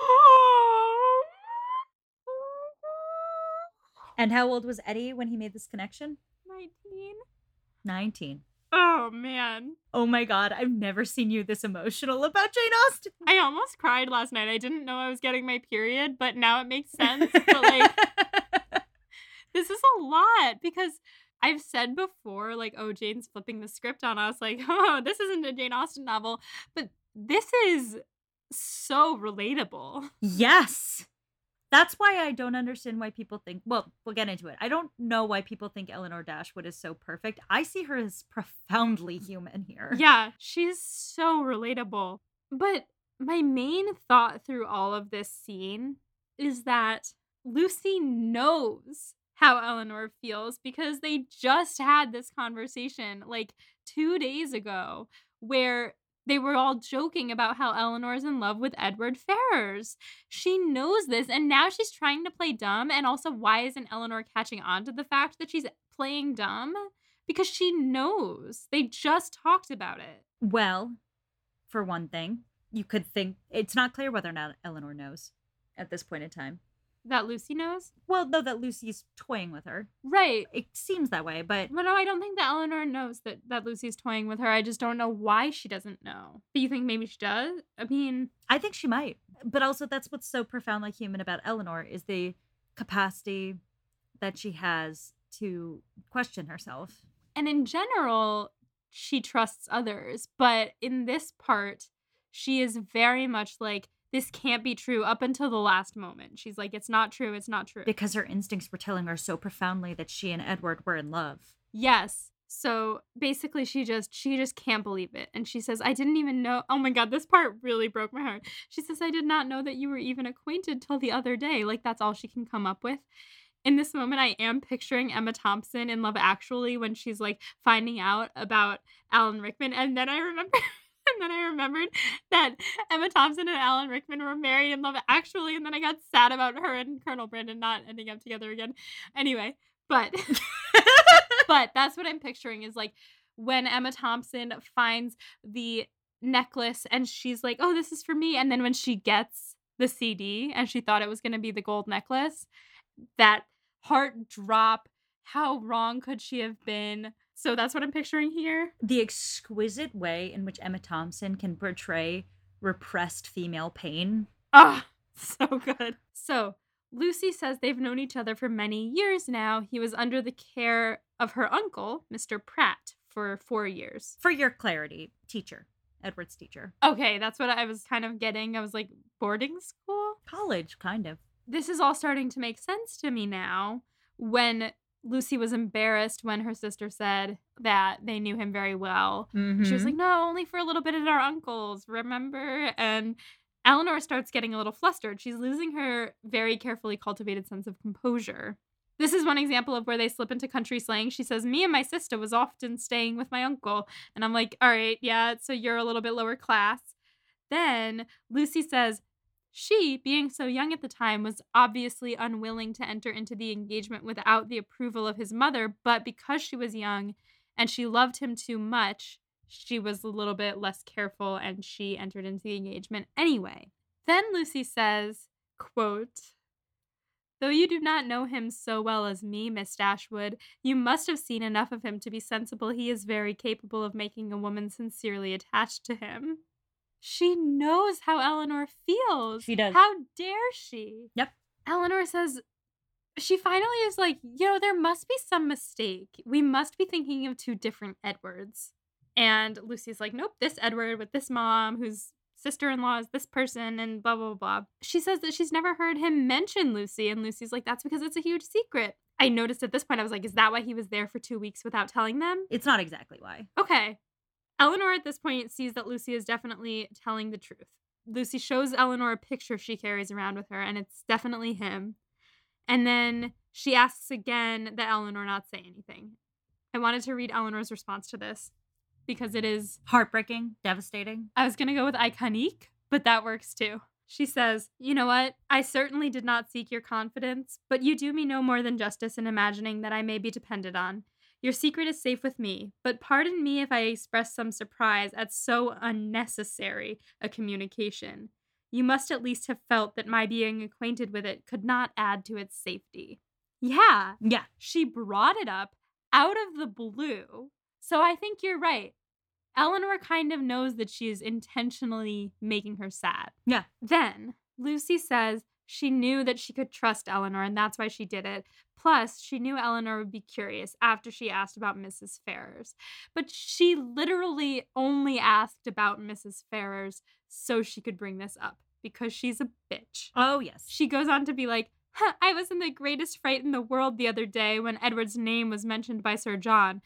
And how old was Eddie when he made this connection? nineteen. nineteen. Oh, man. Oh my god, I've never seen you this emotional about Jane Austen. I almost cried last night. I didn't know I was getting my period, but now it makes sense. But like, this is a lot because I've said before, like, oh, Jane's flipping the script on us. Like, oh, this isn't a Jane Austen novel. But this is so relatable. Yes. That's why I don't understand why people think, well, we'll get into it. I don't know why people think Eleanor Dashwood is so perfect. I see her as profoundly human here. Yeah, she's so relatable. But my main thought through all of this scene is that Lucy knows how Eleanor feels because they just had this conversation like two days ago where they were all joking about how Eleanor's in love with Edward Ferrars. She knows this, and now she's trying to play dumb. And also, why isn't Eleanor catching on to the fact that she's playing dumb? Because she knows. They just talked about it. Well, for one thing, you could think it's not clear whether or not Eleanor knows at this point in time. That Lucy knows? Well, no, that Lucy's toying with her. Right. It seems that way, but Well, no, I don't think that Eleanor knows that, that Lucy's toying with her. I just don't know why she doesn't know. But you think maybe she does? I mean, I think she might. But also, that's what's so profoundly human about Eleanor is the capacity that she has to question herself. and in general, she trusts others. But in this part, she is very much like, this can't be true up until the last moment. She's like, it's not true. It's not true. Because her instincts were telling her so profoundly that she and Edward were in love. Yes. So basically she just she just can't believe it. And she says, I didn't even know. Oh my God, this part really broke my heart. She says, I did not know that you were even acquainted till the other day. Like, that's all she can come up with. In this moment, I am picturing Emma Thompson in Love Actually when she's like finding out about Alan Rickman. And then I remember and then I remembered that Emma Thompson and Alan Rickman were married in Love Actually. And then I got sad about her and Colonel Brandon not ending up together again. Anyway, but but that's what I'm picturing is like when Emma Thompson finds the necklace and she's like, oh, this is for me. And then when she gets the C D and she thought it was going to be the gold necklace, that heart drop, how wrong could she have been? So that's what I'm picturing here. The exquisite way in which Emma Thompson can portray repressed female pain. Ah, so good. So Lucy says they've known each other for many years now. He was under the care of her uncle, Mister Pratt, for four years. For your clarity, teacher. Edward's teacher. Okay, that's what I was kind of getting. I was like, boarding school? College, kind of. This is all starting to make sense to me now. When Lucy was embarrassed when her sister said that they knew him very well. Mm-hmm. She was like, no, only for a little bit at our uncle's, remember? And Eleanor starts getting a little flustered. She's losing her very carefully cultivated sense of composure. This is one example of where they slip into country slang. She says, me and my sister was often staying with my uncle. And I'm like, all right, yeah, so you're a little bit lower class. Then Lucy says, she, being so young at the time, was obviously unwilling to enter into the engagement without the approval of his mother. But because she was young and she loved him too much, she was a little bit less careful and she entered into the engagement anyway. Then Lucy says, quote, though you do not know him so well as me, Miss Dashwood, you must have seen enough of him to be sensible he is very capable of making a woman sincerely attached to him. She knows how Eleanor feels. She does. How dare she? Yep. Eleanor says, she finally is like, you know, there must be some mistake. We must be thinking of two different Edwards. And Lucy's like, nope, this Edward with this mom whose sister-in-law is this person and blah, blah, blah. She says that she's never heard him mention Lucy. And Lucy's like, that's because it's a huge secret. I noticed at this point, I was like, is that why he was there for two weeks without telling them? It's not exactly why. Okay. Eleanor at this point sees that Lucy is definitely telling the truth. Lucy shows Eleanor a picture she carries around with her, and it's definitely him. And then she asks again that Eleanor not say anything. I wanted to read Eleanor's response to this because it is heartbreaking, devastating. I was going to go with iconique, but that works too. She says, you know what? I certainly did not seek your confidence, but you do me no more than justice in imagining that I may be depended on. Your secret is safe with me, but pardon me if I express some surprise at so unnecessary a communication. You must at least have felt that my being acquainted with it could not add to its safety. Yeah. Yeah. She brought it up out of the blue. So I think you're right. Eleanor kind of knows that she is intentionally making her sad. Yeah. Then Lucy says she knew that she could trust Eleanor, and that's why she did it. Plus, she knew Eleanor would be curious after she asked about Missus Ferrars. But she literally only asked about Missus Ferrars so she could bring this up, because she's a bitch. Oh, yes. She goes on to be like, huh, I was in the greatest fright in the world the other day when Edward's name was mentioned by Sir John.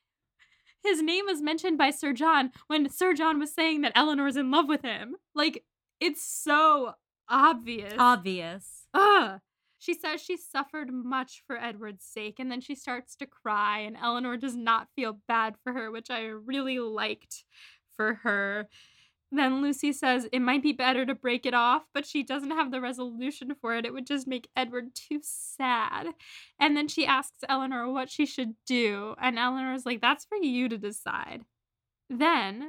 His name was mentioned by Sir John when Sir John was saying that Eleanor's in love with him. Like, it's so obvious. Obvious. Ugh. She says she suffered much for Edward's sake, and then she starts to cry, and Eleanor does not feel bad for her, which I really liked for her. Then Lucy says it might be better to break it off, but she doesn't have the resolution for it. It would just make Edward too sad. And then she asks Eleanor what she should do, and Eleanor's like, that's for you to decide. Then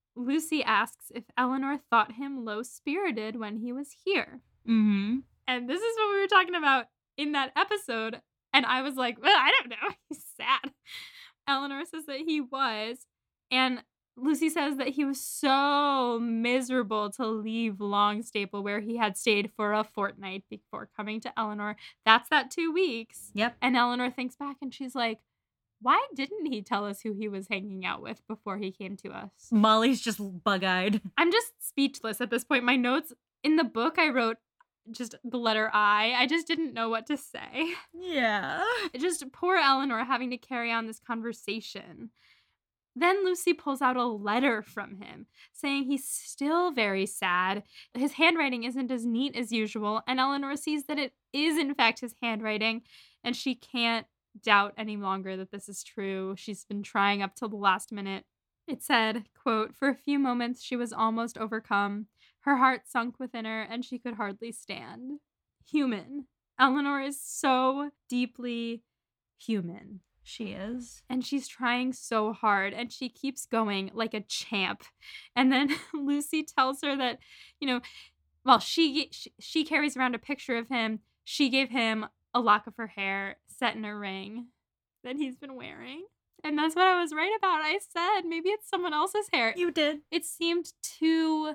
Lucy asks if Eleanor thought him low-spirited when he was here. Mm-hmm. And this is what we were talking about in that episode. And I was like, well, I don't know. He's sad. Eleanor says that he was. And Lucy says that he was so miserable to leave Longstaple, where he had stayed for a fortnight before coming to Eleanor. That's that two weeks. Yep. And Eleanor thinks back and she's like, why didn't he tell us who he was hanging out with before he came to us? Molly's just bug-eyed. I'm just speechless at this point. My notes in the book, I wrote just the letter I. I just didn't know what to say. Yeah. Just poor Eleanor having to carry on this conversation. Then Lucy pulls out a letter from him saying he's still very sad. His handwriting isn't as neat as usual, and Eleanor sees that it is in fact his handwriting, and she can't doubt any longer that this is true. She's been trying up till the last minute. It said, quote, "For a few moments she was almost overcome. Her heart sunk within her, and she could hardly stand." Human. Eleanor is so deeply human. She is. And she's trying so hard, and she keeps going like a champ. And then Lucy tells her that, you know, well, she, she she carries around a picture of him. She gave him a lock of her hair set in a ring that he's been wearing. And that's what I was right about. I said, maybe it's someone else's hair. You did. It seemed too,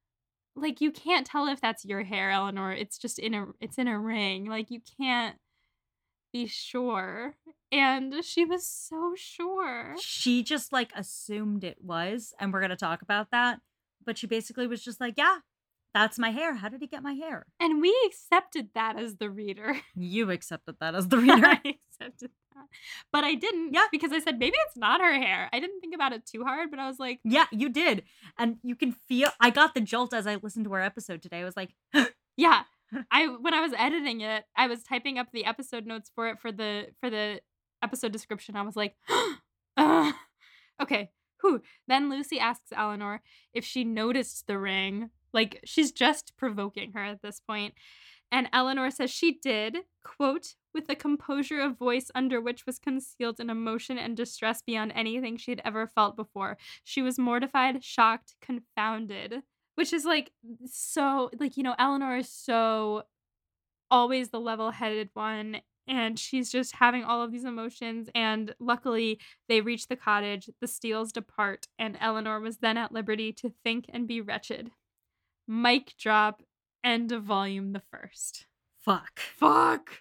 like, you can't tell if that's your hair, Eleanor. It's just in a, it's in a ring. Like, you can't be sure. And she was so sure. She just, like, assumed it was, and we're going to talk about that. But she basically was just like, yeah, that's my hair. How did he get my hair? And we accepted that as the reader. You accepted that as the reader. I accepted that. But I didn't. Yeah. Because I said, maybe it's not her hair. I didn't think about it too hard, but I was like, Yeah, you did. And you can feel, I got the jolt as I listened to our episode today. I was like, yeah. I when I was editing it, I was typing up the episode notes for it for the for the episode description. I was like, uh, okay, whew. Then Lucy asks Eleanor if she noticed the ring. Like, she's just provoking her at this point. And Eleanor says she did, quote, with a composure of voice under which was concealed an emotion and distress beyond anything she had ever felt before. She was mortified, shocked, confounded. Which is, like, so, like, you know, Eleanor is so always the level-headed one, and she's just having all of these emotions, and luckily they reach the cottage, the Steeles depart, and Eleanor was then at liberty to think and be wretched. Mic drop, end of volume the first. fuck. Fuck!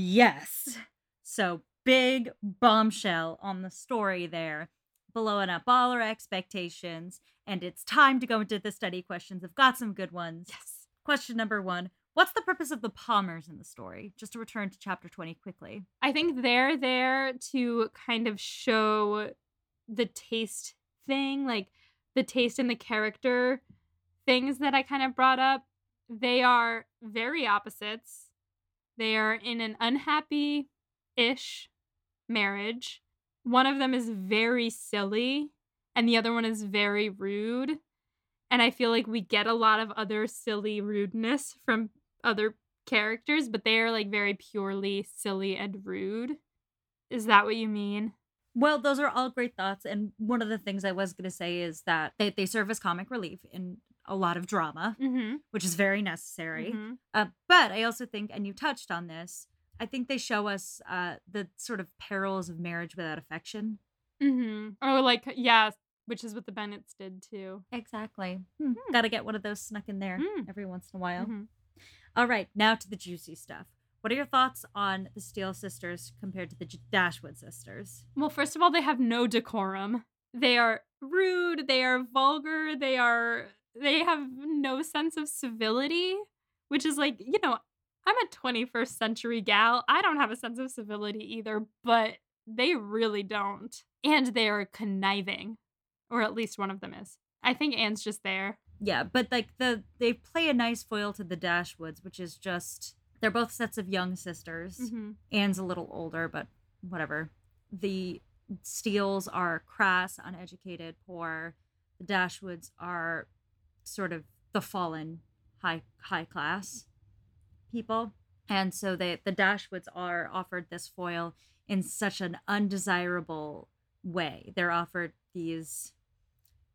Yes. So, big bombshell on the story there, blowing up all our expectations, and it's time to go into the study questions. I've got some good ones. Yes. Question number one. What's the purpose of the Palmers in the story? Just to return to chapter twenty quickly. I think they're there to kind of show the taste thing, like the taste and the character things that I kind of brought up. They are very opposites. They are in an unhappy-ish marriage. One of them is very silly, and the other one is very rude. And I feel like we get a lot of other silly rudeness from other characters, but they are like very purely silly and rude. Is that what you mean? Well, those are all great thoughts. And one of the things I was going to say is that they, they serve as comic relief in a lot of drama, Mm-hmm. which is very necessary. Mm-hmm. Uh, but I also think, and you touched on this, I think they show us uh, the sort of perils of marriage without affection. Mm-hmm. Or like, yeah, which is what the Bennets did too. Exactly. Hmm. Hmm. Got to get one of those snuck in there Hmm. every once in a while. Mhm. All right, now to the juicy stuff. What are your thoughts on the Steele sisters compared to the J- Dashwood sisters? Well, first of all, they have no decorum. They are rude. They are vulgar. They are. They have no sense of civility, which is like, you know, I'm a twenty-first century gal. I don't have a sense of civility either, but they really don't. And they are conniving, or at least one of them is. I think Anne's just there. Yeah, but like the they play a nice foil to the Dashwoods, which is just they're both sets of young sisters. Mm-hmm. Anne's a little older, but whatever. The Steeles are crass, uneducated, poor. The Dashwoods are sort of the fallen high high class people. And so they the Dashwoods are offered this foil in such an undesirable way. They're offered these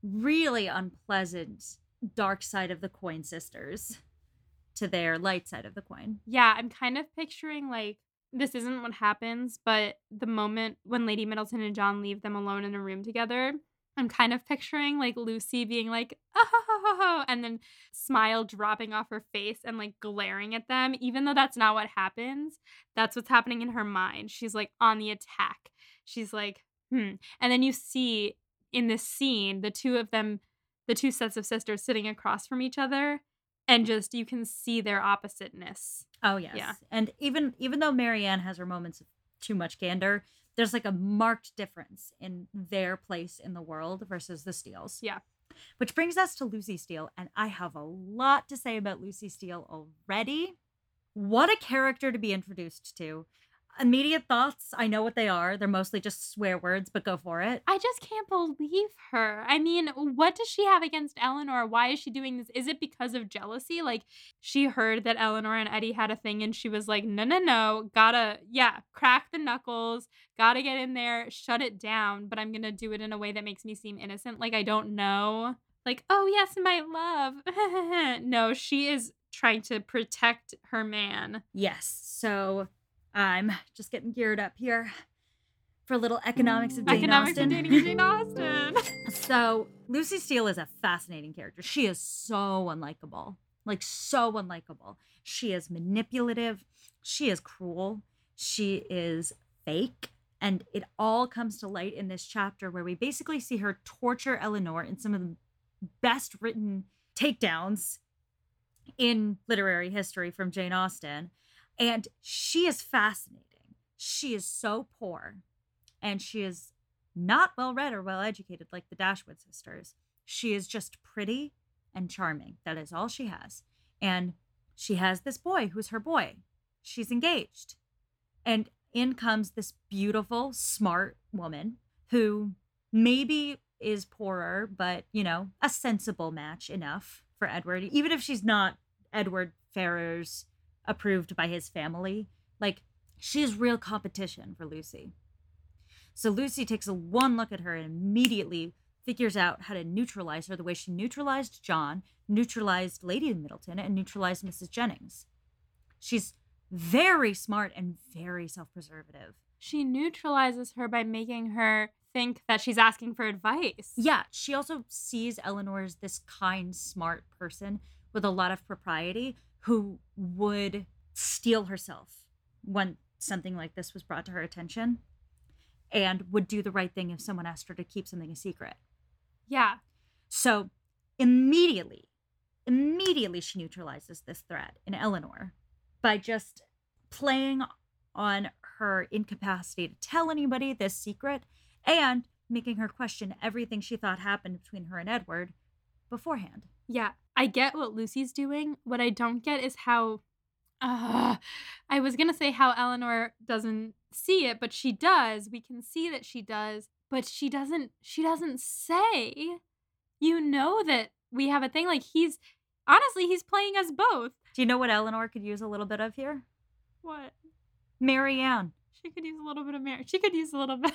really unpleasant dark side of the coin sisters to their light side of the coin. Yeah, I'm kind of picturing, like, this isn't what happens, but the moment when Lady Middleton and John leave them alone in a room together, I'm kind of picturing, like, Lucy being like, "Oh, ho, ho, ho, ho," and then smile dropping off her face and, like, glaring at them. Even though that's not what happens, that's what's happening in her mind. She's, like, on the attack. She's like, "Hmm." And then you see in this scene, the two of them, the two sets of sisters sitting across from each other, and just you can see their oppositeness. Oh yes. Yeah. And even even though Marianne has her moments of too much candor, there's like a marked difference in their place in the world versus the Steeles. Yeah. Which brings us to Lucy Steele, and I have a lot to say about Lucy Steele already. What a character to be introduced to. Immediate thoughts, I know what they are. They're mostly just swear words, but go for it. I just can't believe her. I mean, what does she have against Eleanor? Why is she doing this? Is it because of jealousy? Like, she heard that Eleanor and Eddie had a thing and she was like, no, no, no, gotta, yeah, crack the knuckles, gotta get in there, shut it down, but I'm gonna do it in a way that makes me seem innocent. Like, I don't know. Like, oh, yes, my love. No, she is trying to protect her man. Yes, so I'm just getting geared up here for a little economics of Jane Economics Austen. of dating Jane Austen. So Lucy Steele is a fascinating character. She is so unlikable, like so unlikable. She is manipulative. She is cruel. She is fake. And it all comes to light in this chapter where we basically see her torture Eleanor in some of the best written takedowns in literary history from Jane Austen. And she is fascinating. She is so poor. And she is not well read or well educated like the Dashwood sisters. She is just pretty and charming. That is all she has. And she has this boy who's her boy. She's engaged. And in comes this beautiful, smart woman who maybe is poorer, but, you know, a sensible match enough for Edward. Even if she's not Edward Ferrars approved by his family, like, she's real competition for Lucy. So Lucy takes a one look at her and immediately figures out how to neutralize her the way she neutralized John, neutralized Lady Middleton, and neutralized Missus Jennings. She's very smart and very self-preservative. She neutralizes her by making her think that she's asking for advice. Yeah, she also sees Eleanor as this kind, smart person with a lot of propriety who would steel herself when something like this was brought to her attention and would do the right thing if someone asked her to keep something a secret. Yeah. So immediately, immediately she neutralizes this threat in Eleanor by just playing on her incapacity to tell anybody this secret and making her question everything she thought happened between her and Edward beforehand. Yeah. I get what Lucy's doing. What I don't get is how, uh, I was going to say how Eleanor doesn't see it, but she does. We can see that she does, but she doesn't, she doesn't say, you know, that we have a thing. Like, he's, honestly, he's playing us both. Do you know what Eleanor could use a little bit of here? What? Marianne. She could use a little bit of Mary. She could use a little bit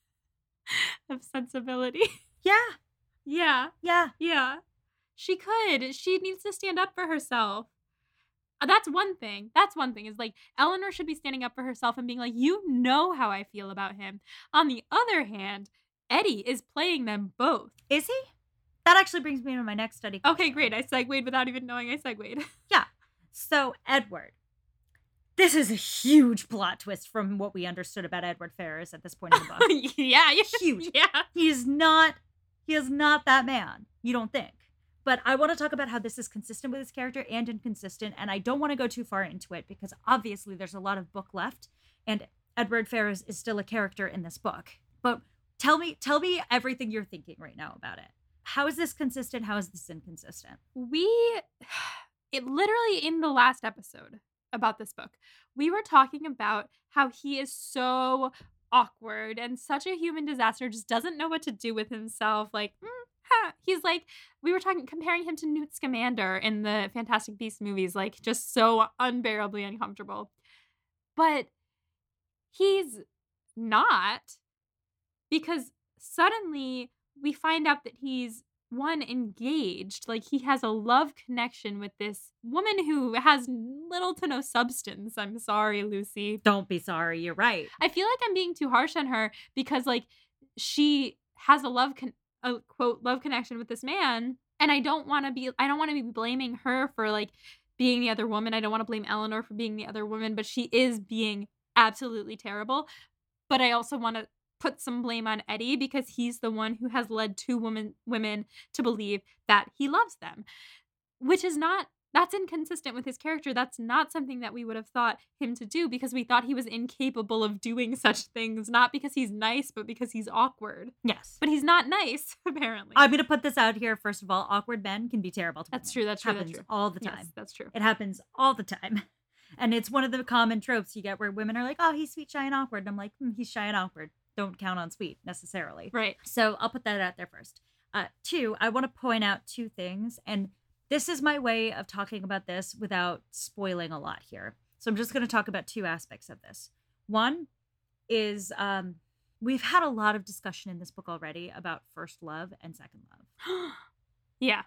of sensibility. Yeah. Yeah. Yeah. Yeah. She could. She needs to stand up for herself. Uh, That's one thing. That's one thing is like Eleanor should be standing up for herself and being like, you know how I feel about him. On the other hand, Eddie is playing them both. Is he? That actually brings me to my next study. Okay, great. I segued without even knowing I segued. Yeah. So, Edward. This is a huge plot twist from what we understood about Edward Ferrars at this point in the book. yeah, yeah. Huge. Yeah. He is not, he is not that man. You don't think. But I want to talk about how this is consistent with his character and inconsistent. And I don't want to go too far into it because obviously there's a lot of book left. And Edward Ferrars is still a character in this book. But tell me, tell me everything you're thinking right now about it. How is this consistent? How is this inconsistent? We, it literally in the last episode about this book, we were talking about how he is so awkward and such a human disaster, just doesn't know what to do with himself. Like, mm, ha. He's like, we were talking, comparing him to Newt Scamander in the Fantastic Beasts movies, like just so unbearably uncomfortable. But he's not, because suddenly we find out that he's one, engaged. Like, he has a love connection with this woman who has little to no substance. I'm sorry, Lucy. Don't be sorry. You're right. I feel like I'm being too harsh on her because, like, she has a love, con- a quote, love connection with this man. And I don't want to be, I don't want to be blaming her for, like, being the other woman. I don't want to blame Eleanor for being the other woman, but she is being absolutely terrible. But I also want to put some blame on Eddie because he's the one who has led two women women to believe that he loves them, which is not, that's inconsistent with his character. That's not something that we would have thought him to do because we thought he was incapable of doing such things, not because he's nice, but because he's awkward. Yes. But he's not nice, apparently. I'm going to put this out here. First of all, awkward men can be terrible to That's women. true. That's true. Happens That's true. all the time. Yes, that's true. It happens all the time. And it's one of the common tropes you get where women are like, oh, he's sweet, shy, and awkward. And I'm like, hmm, he's shy and awkward. Don't count on sweet necessarily. Right. So I'll put that out there first. Uh, two, I want to point out two things. And this is my way of talking about this without spoiling a lot here. So I'm just going to talk about two aspects of this. One is um, we've had a lot of discussion in this book already about first love and second love. Yeah.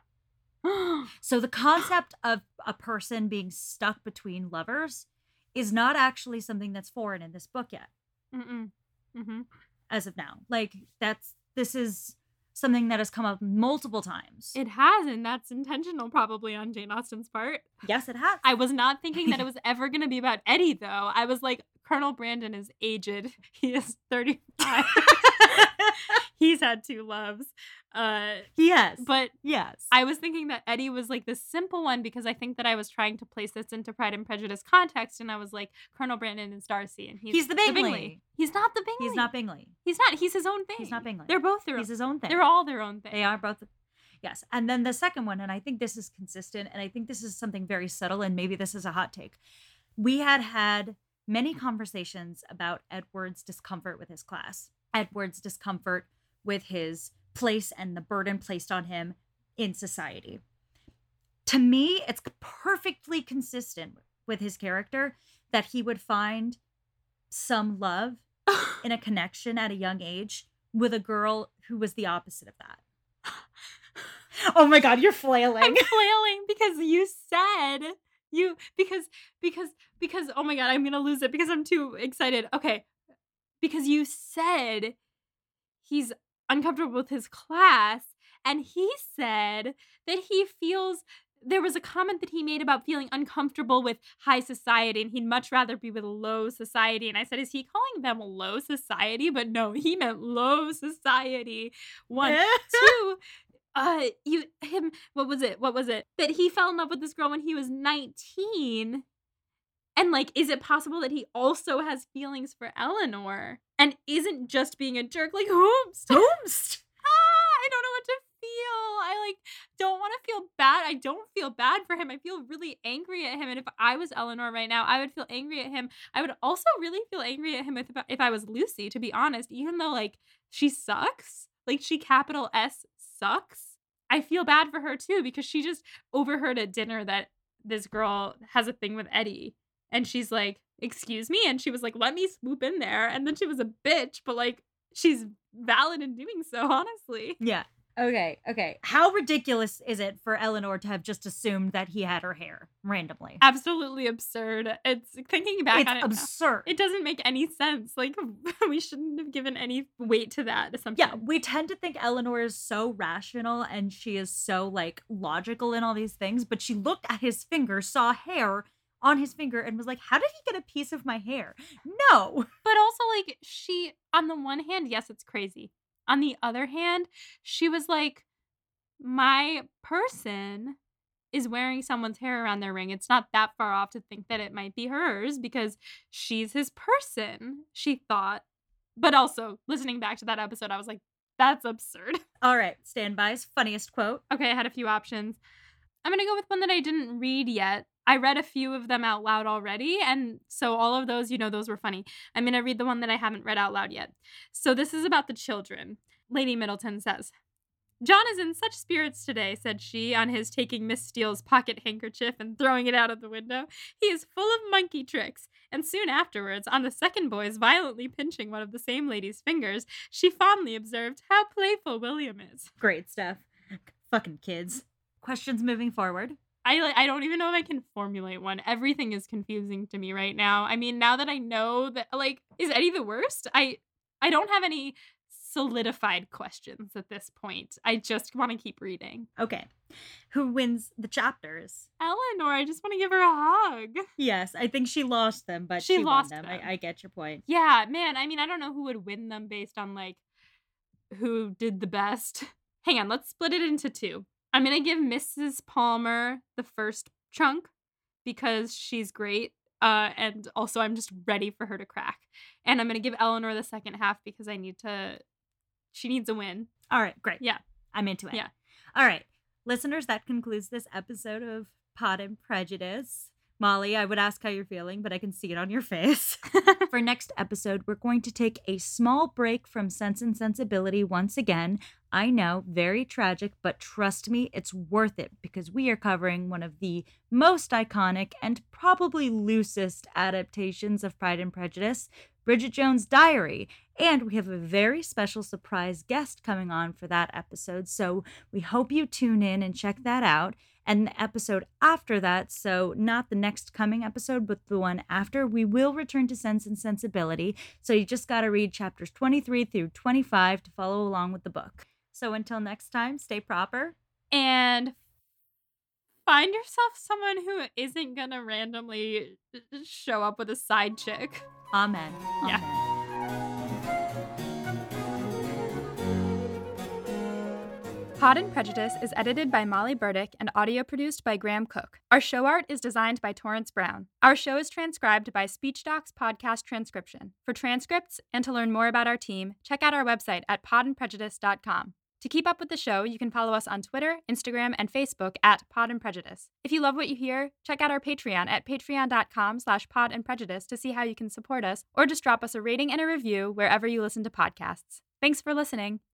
So the concept of a person being stuck between lovers is not actually something that's foreign in this book yet. Mm-mm. Mm-hmm. As of now. Like, that's, this is something that has come up multiple times. It has, and that's intentional probably on Jane Austen's part. Yes, it has. I was not thinking that it was ever going to be about Eddie, though. I was like, Colonel Brandon is aged. He is thirty-five. He's had two loves. Uh, yes. But yes. I was thinking that Eddie was like the simple one because I think that I was trying to place this into Pride and Prejudice context, and I was like, Colonel Brandon is Darcy, and he's, he's the Bingley. the Bingley. He's not the Bingley. He's not Bingley. He's not. He's his own thing. He's not Bingley. They're both their He's own. his own thing. They're all their own thing. They are both. Yes. And then the second one, and I think this is consistent, and I think this is something very subtle, and maybe this is a hot take. We had had many conversations about Edward's discomfort with his class, Edward's discomfort with his place and the burden placed on him in society. To me, it's perfectly consistent with his character that he would find some love in a connection at a young age with a girl who was the opposite of that. Oh my God, you're flailing. I'm flailing because you said you because because because oh my God, I'm gonna lose it because I'm too excited. Okay, because you said he's uncomfortable with his class, and he said that he feels, there was a comment that he made about feeling uncomfortable with high society and he'd much rather be with low society. And I said, is he calling them low society? But no, he meant low society. One. Two, uh, you, him, what was it? What was it? That he fell in love with this girl when he was nineteen. And, like, is it possible that he also has feelings for Eleanor and isn't just being a jerk? Like, whoops. Whoops. Ah, I don't know what to feel. I, like, don't want to feel bad. I don't feel bad for him. I feel really angry at him. And if I was Eleanor right now, I would feel angry at him. I would also really feel angry at him if, if I was Lucy, to be honest, even though, like, she sucks. Like, she capital S sucks. I feel bad for her, too, because she just overheard at dinner that this girl has a thing with Eddie. And she's like, excuse me? And she was like, let me swoop in there. And then she was a bitch, but, like, she's valid in doing so, honestly. Yeah. Okay. Okay. How ridiculous is it for Eleanor to have just assumed that he had her hair randomly? Absolutely absurd. It's thinking back it's on it. absurd. Now, it doesn't make any sense. Like, we shouldn't have given any weight to that assumption. Yeah. We tend to think Eleanor is so rational and she is so, like, logical in all these things, but she looked at his finger, saw hair on his finger and was like, how did he get a piece of my hair? No. But also, like, she, on the one hand, yes, it's crazy. On the other hand, she was like, my person is wearing someone's hair around their ring. It's not that far off to think that it might be hers because she's his person, she thought. But also, listening back to that episode, I was like, that's absurd. All right. Standby's funniest quote. Okay, I had a few options. I'm going to go with one that I didn't read yet. I read a few of them out loud already, and so all of those, you know, those were funny. I'm going to read the one that I haven't read out loud yet. So this is about the children. Lady Middleton says, John is in such spirits today, said she, on his taking Miss Steele's pocket handkerchief and throwing it out of the window. He is full of monkey tricks. And soon afterwards, on the second boy's violently pinching one of the same lady's fingers, she fondly observed how playful William is. Great stuff. Fucking kids. Questions moving forward? I like I don't even know if I can formulate one. Everything is confusing to me right now. I mean, now that I know that, like, is Eddie the worst? I I don't have any solidified questions at this point. I just want to keep reading. Okay. Who wins the chapters? Eleanor, I just want to give her a hug. Yes, I think she lost them, but She she, lost won them. them. I, I get your point. Yeah, man. I mean, I don't know who would win them based on, like, who did the best. Hang on, let's split it into two. I'm going to give Missus Palmer the first chunk because she's great. Uh, and also, I'm just ready for her to crack. And I'm going to give Eleanor the second half because I need to, she needs a win. All right, great. Yeah. I'm into it. Yeah. All right. Listeners, that concludes this episode of Pod and Prejudice. Molly, I would ask how you're feeling, but I can see it on your face. For next episode, we're going to take a small break from Sense and Sensibility once again. I know, very tragic, but trust me, it's worth it because we are covering one of the most iconic and probably loosest adaptations of Pride and Prejudice, Bridget Jones' Diary. And we have a very special surprise guest coming on for that episode, so we hope you tune in and check that out. And the episode after that, so not the next coming episode, but the one after, we will return to Sense and Sensibility. So you just got to read chapters twenty-three through twenty-five to follow along with the book. So until next time, stay proper. And find yourself someone who isn't going to randomly show up with a side chick. Amen. Yeah. Amen. Pod and Prejudice is edited by Molly Burdick and audio produced by Graham Cook. Our show art is designed by Torrance Brown. Our show is transcribed by SpeechDocs Podcast Transcription. For transcripts and to learn more about our team, check out our website at pod and prejudice dot com. To keep up with the show, you can follow us on Twitter, Instagram, and Facebook at Pod and Prejudice. If you love what you hear, check out our Patreon at patreon dot com slash pod and prejudice to see how you can support us, or just drop us a rating and a review wherever you listen to podcasts. Thanks for listening.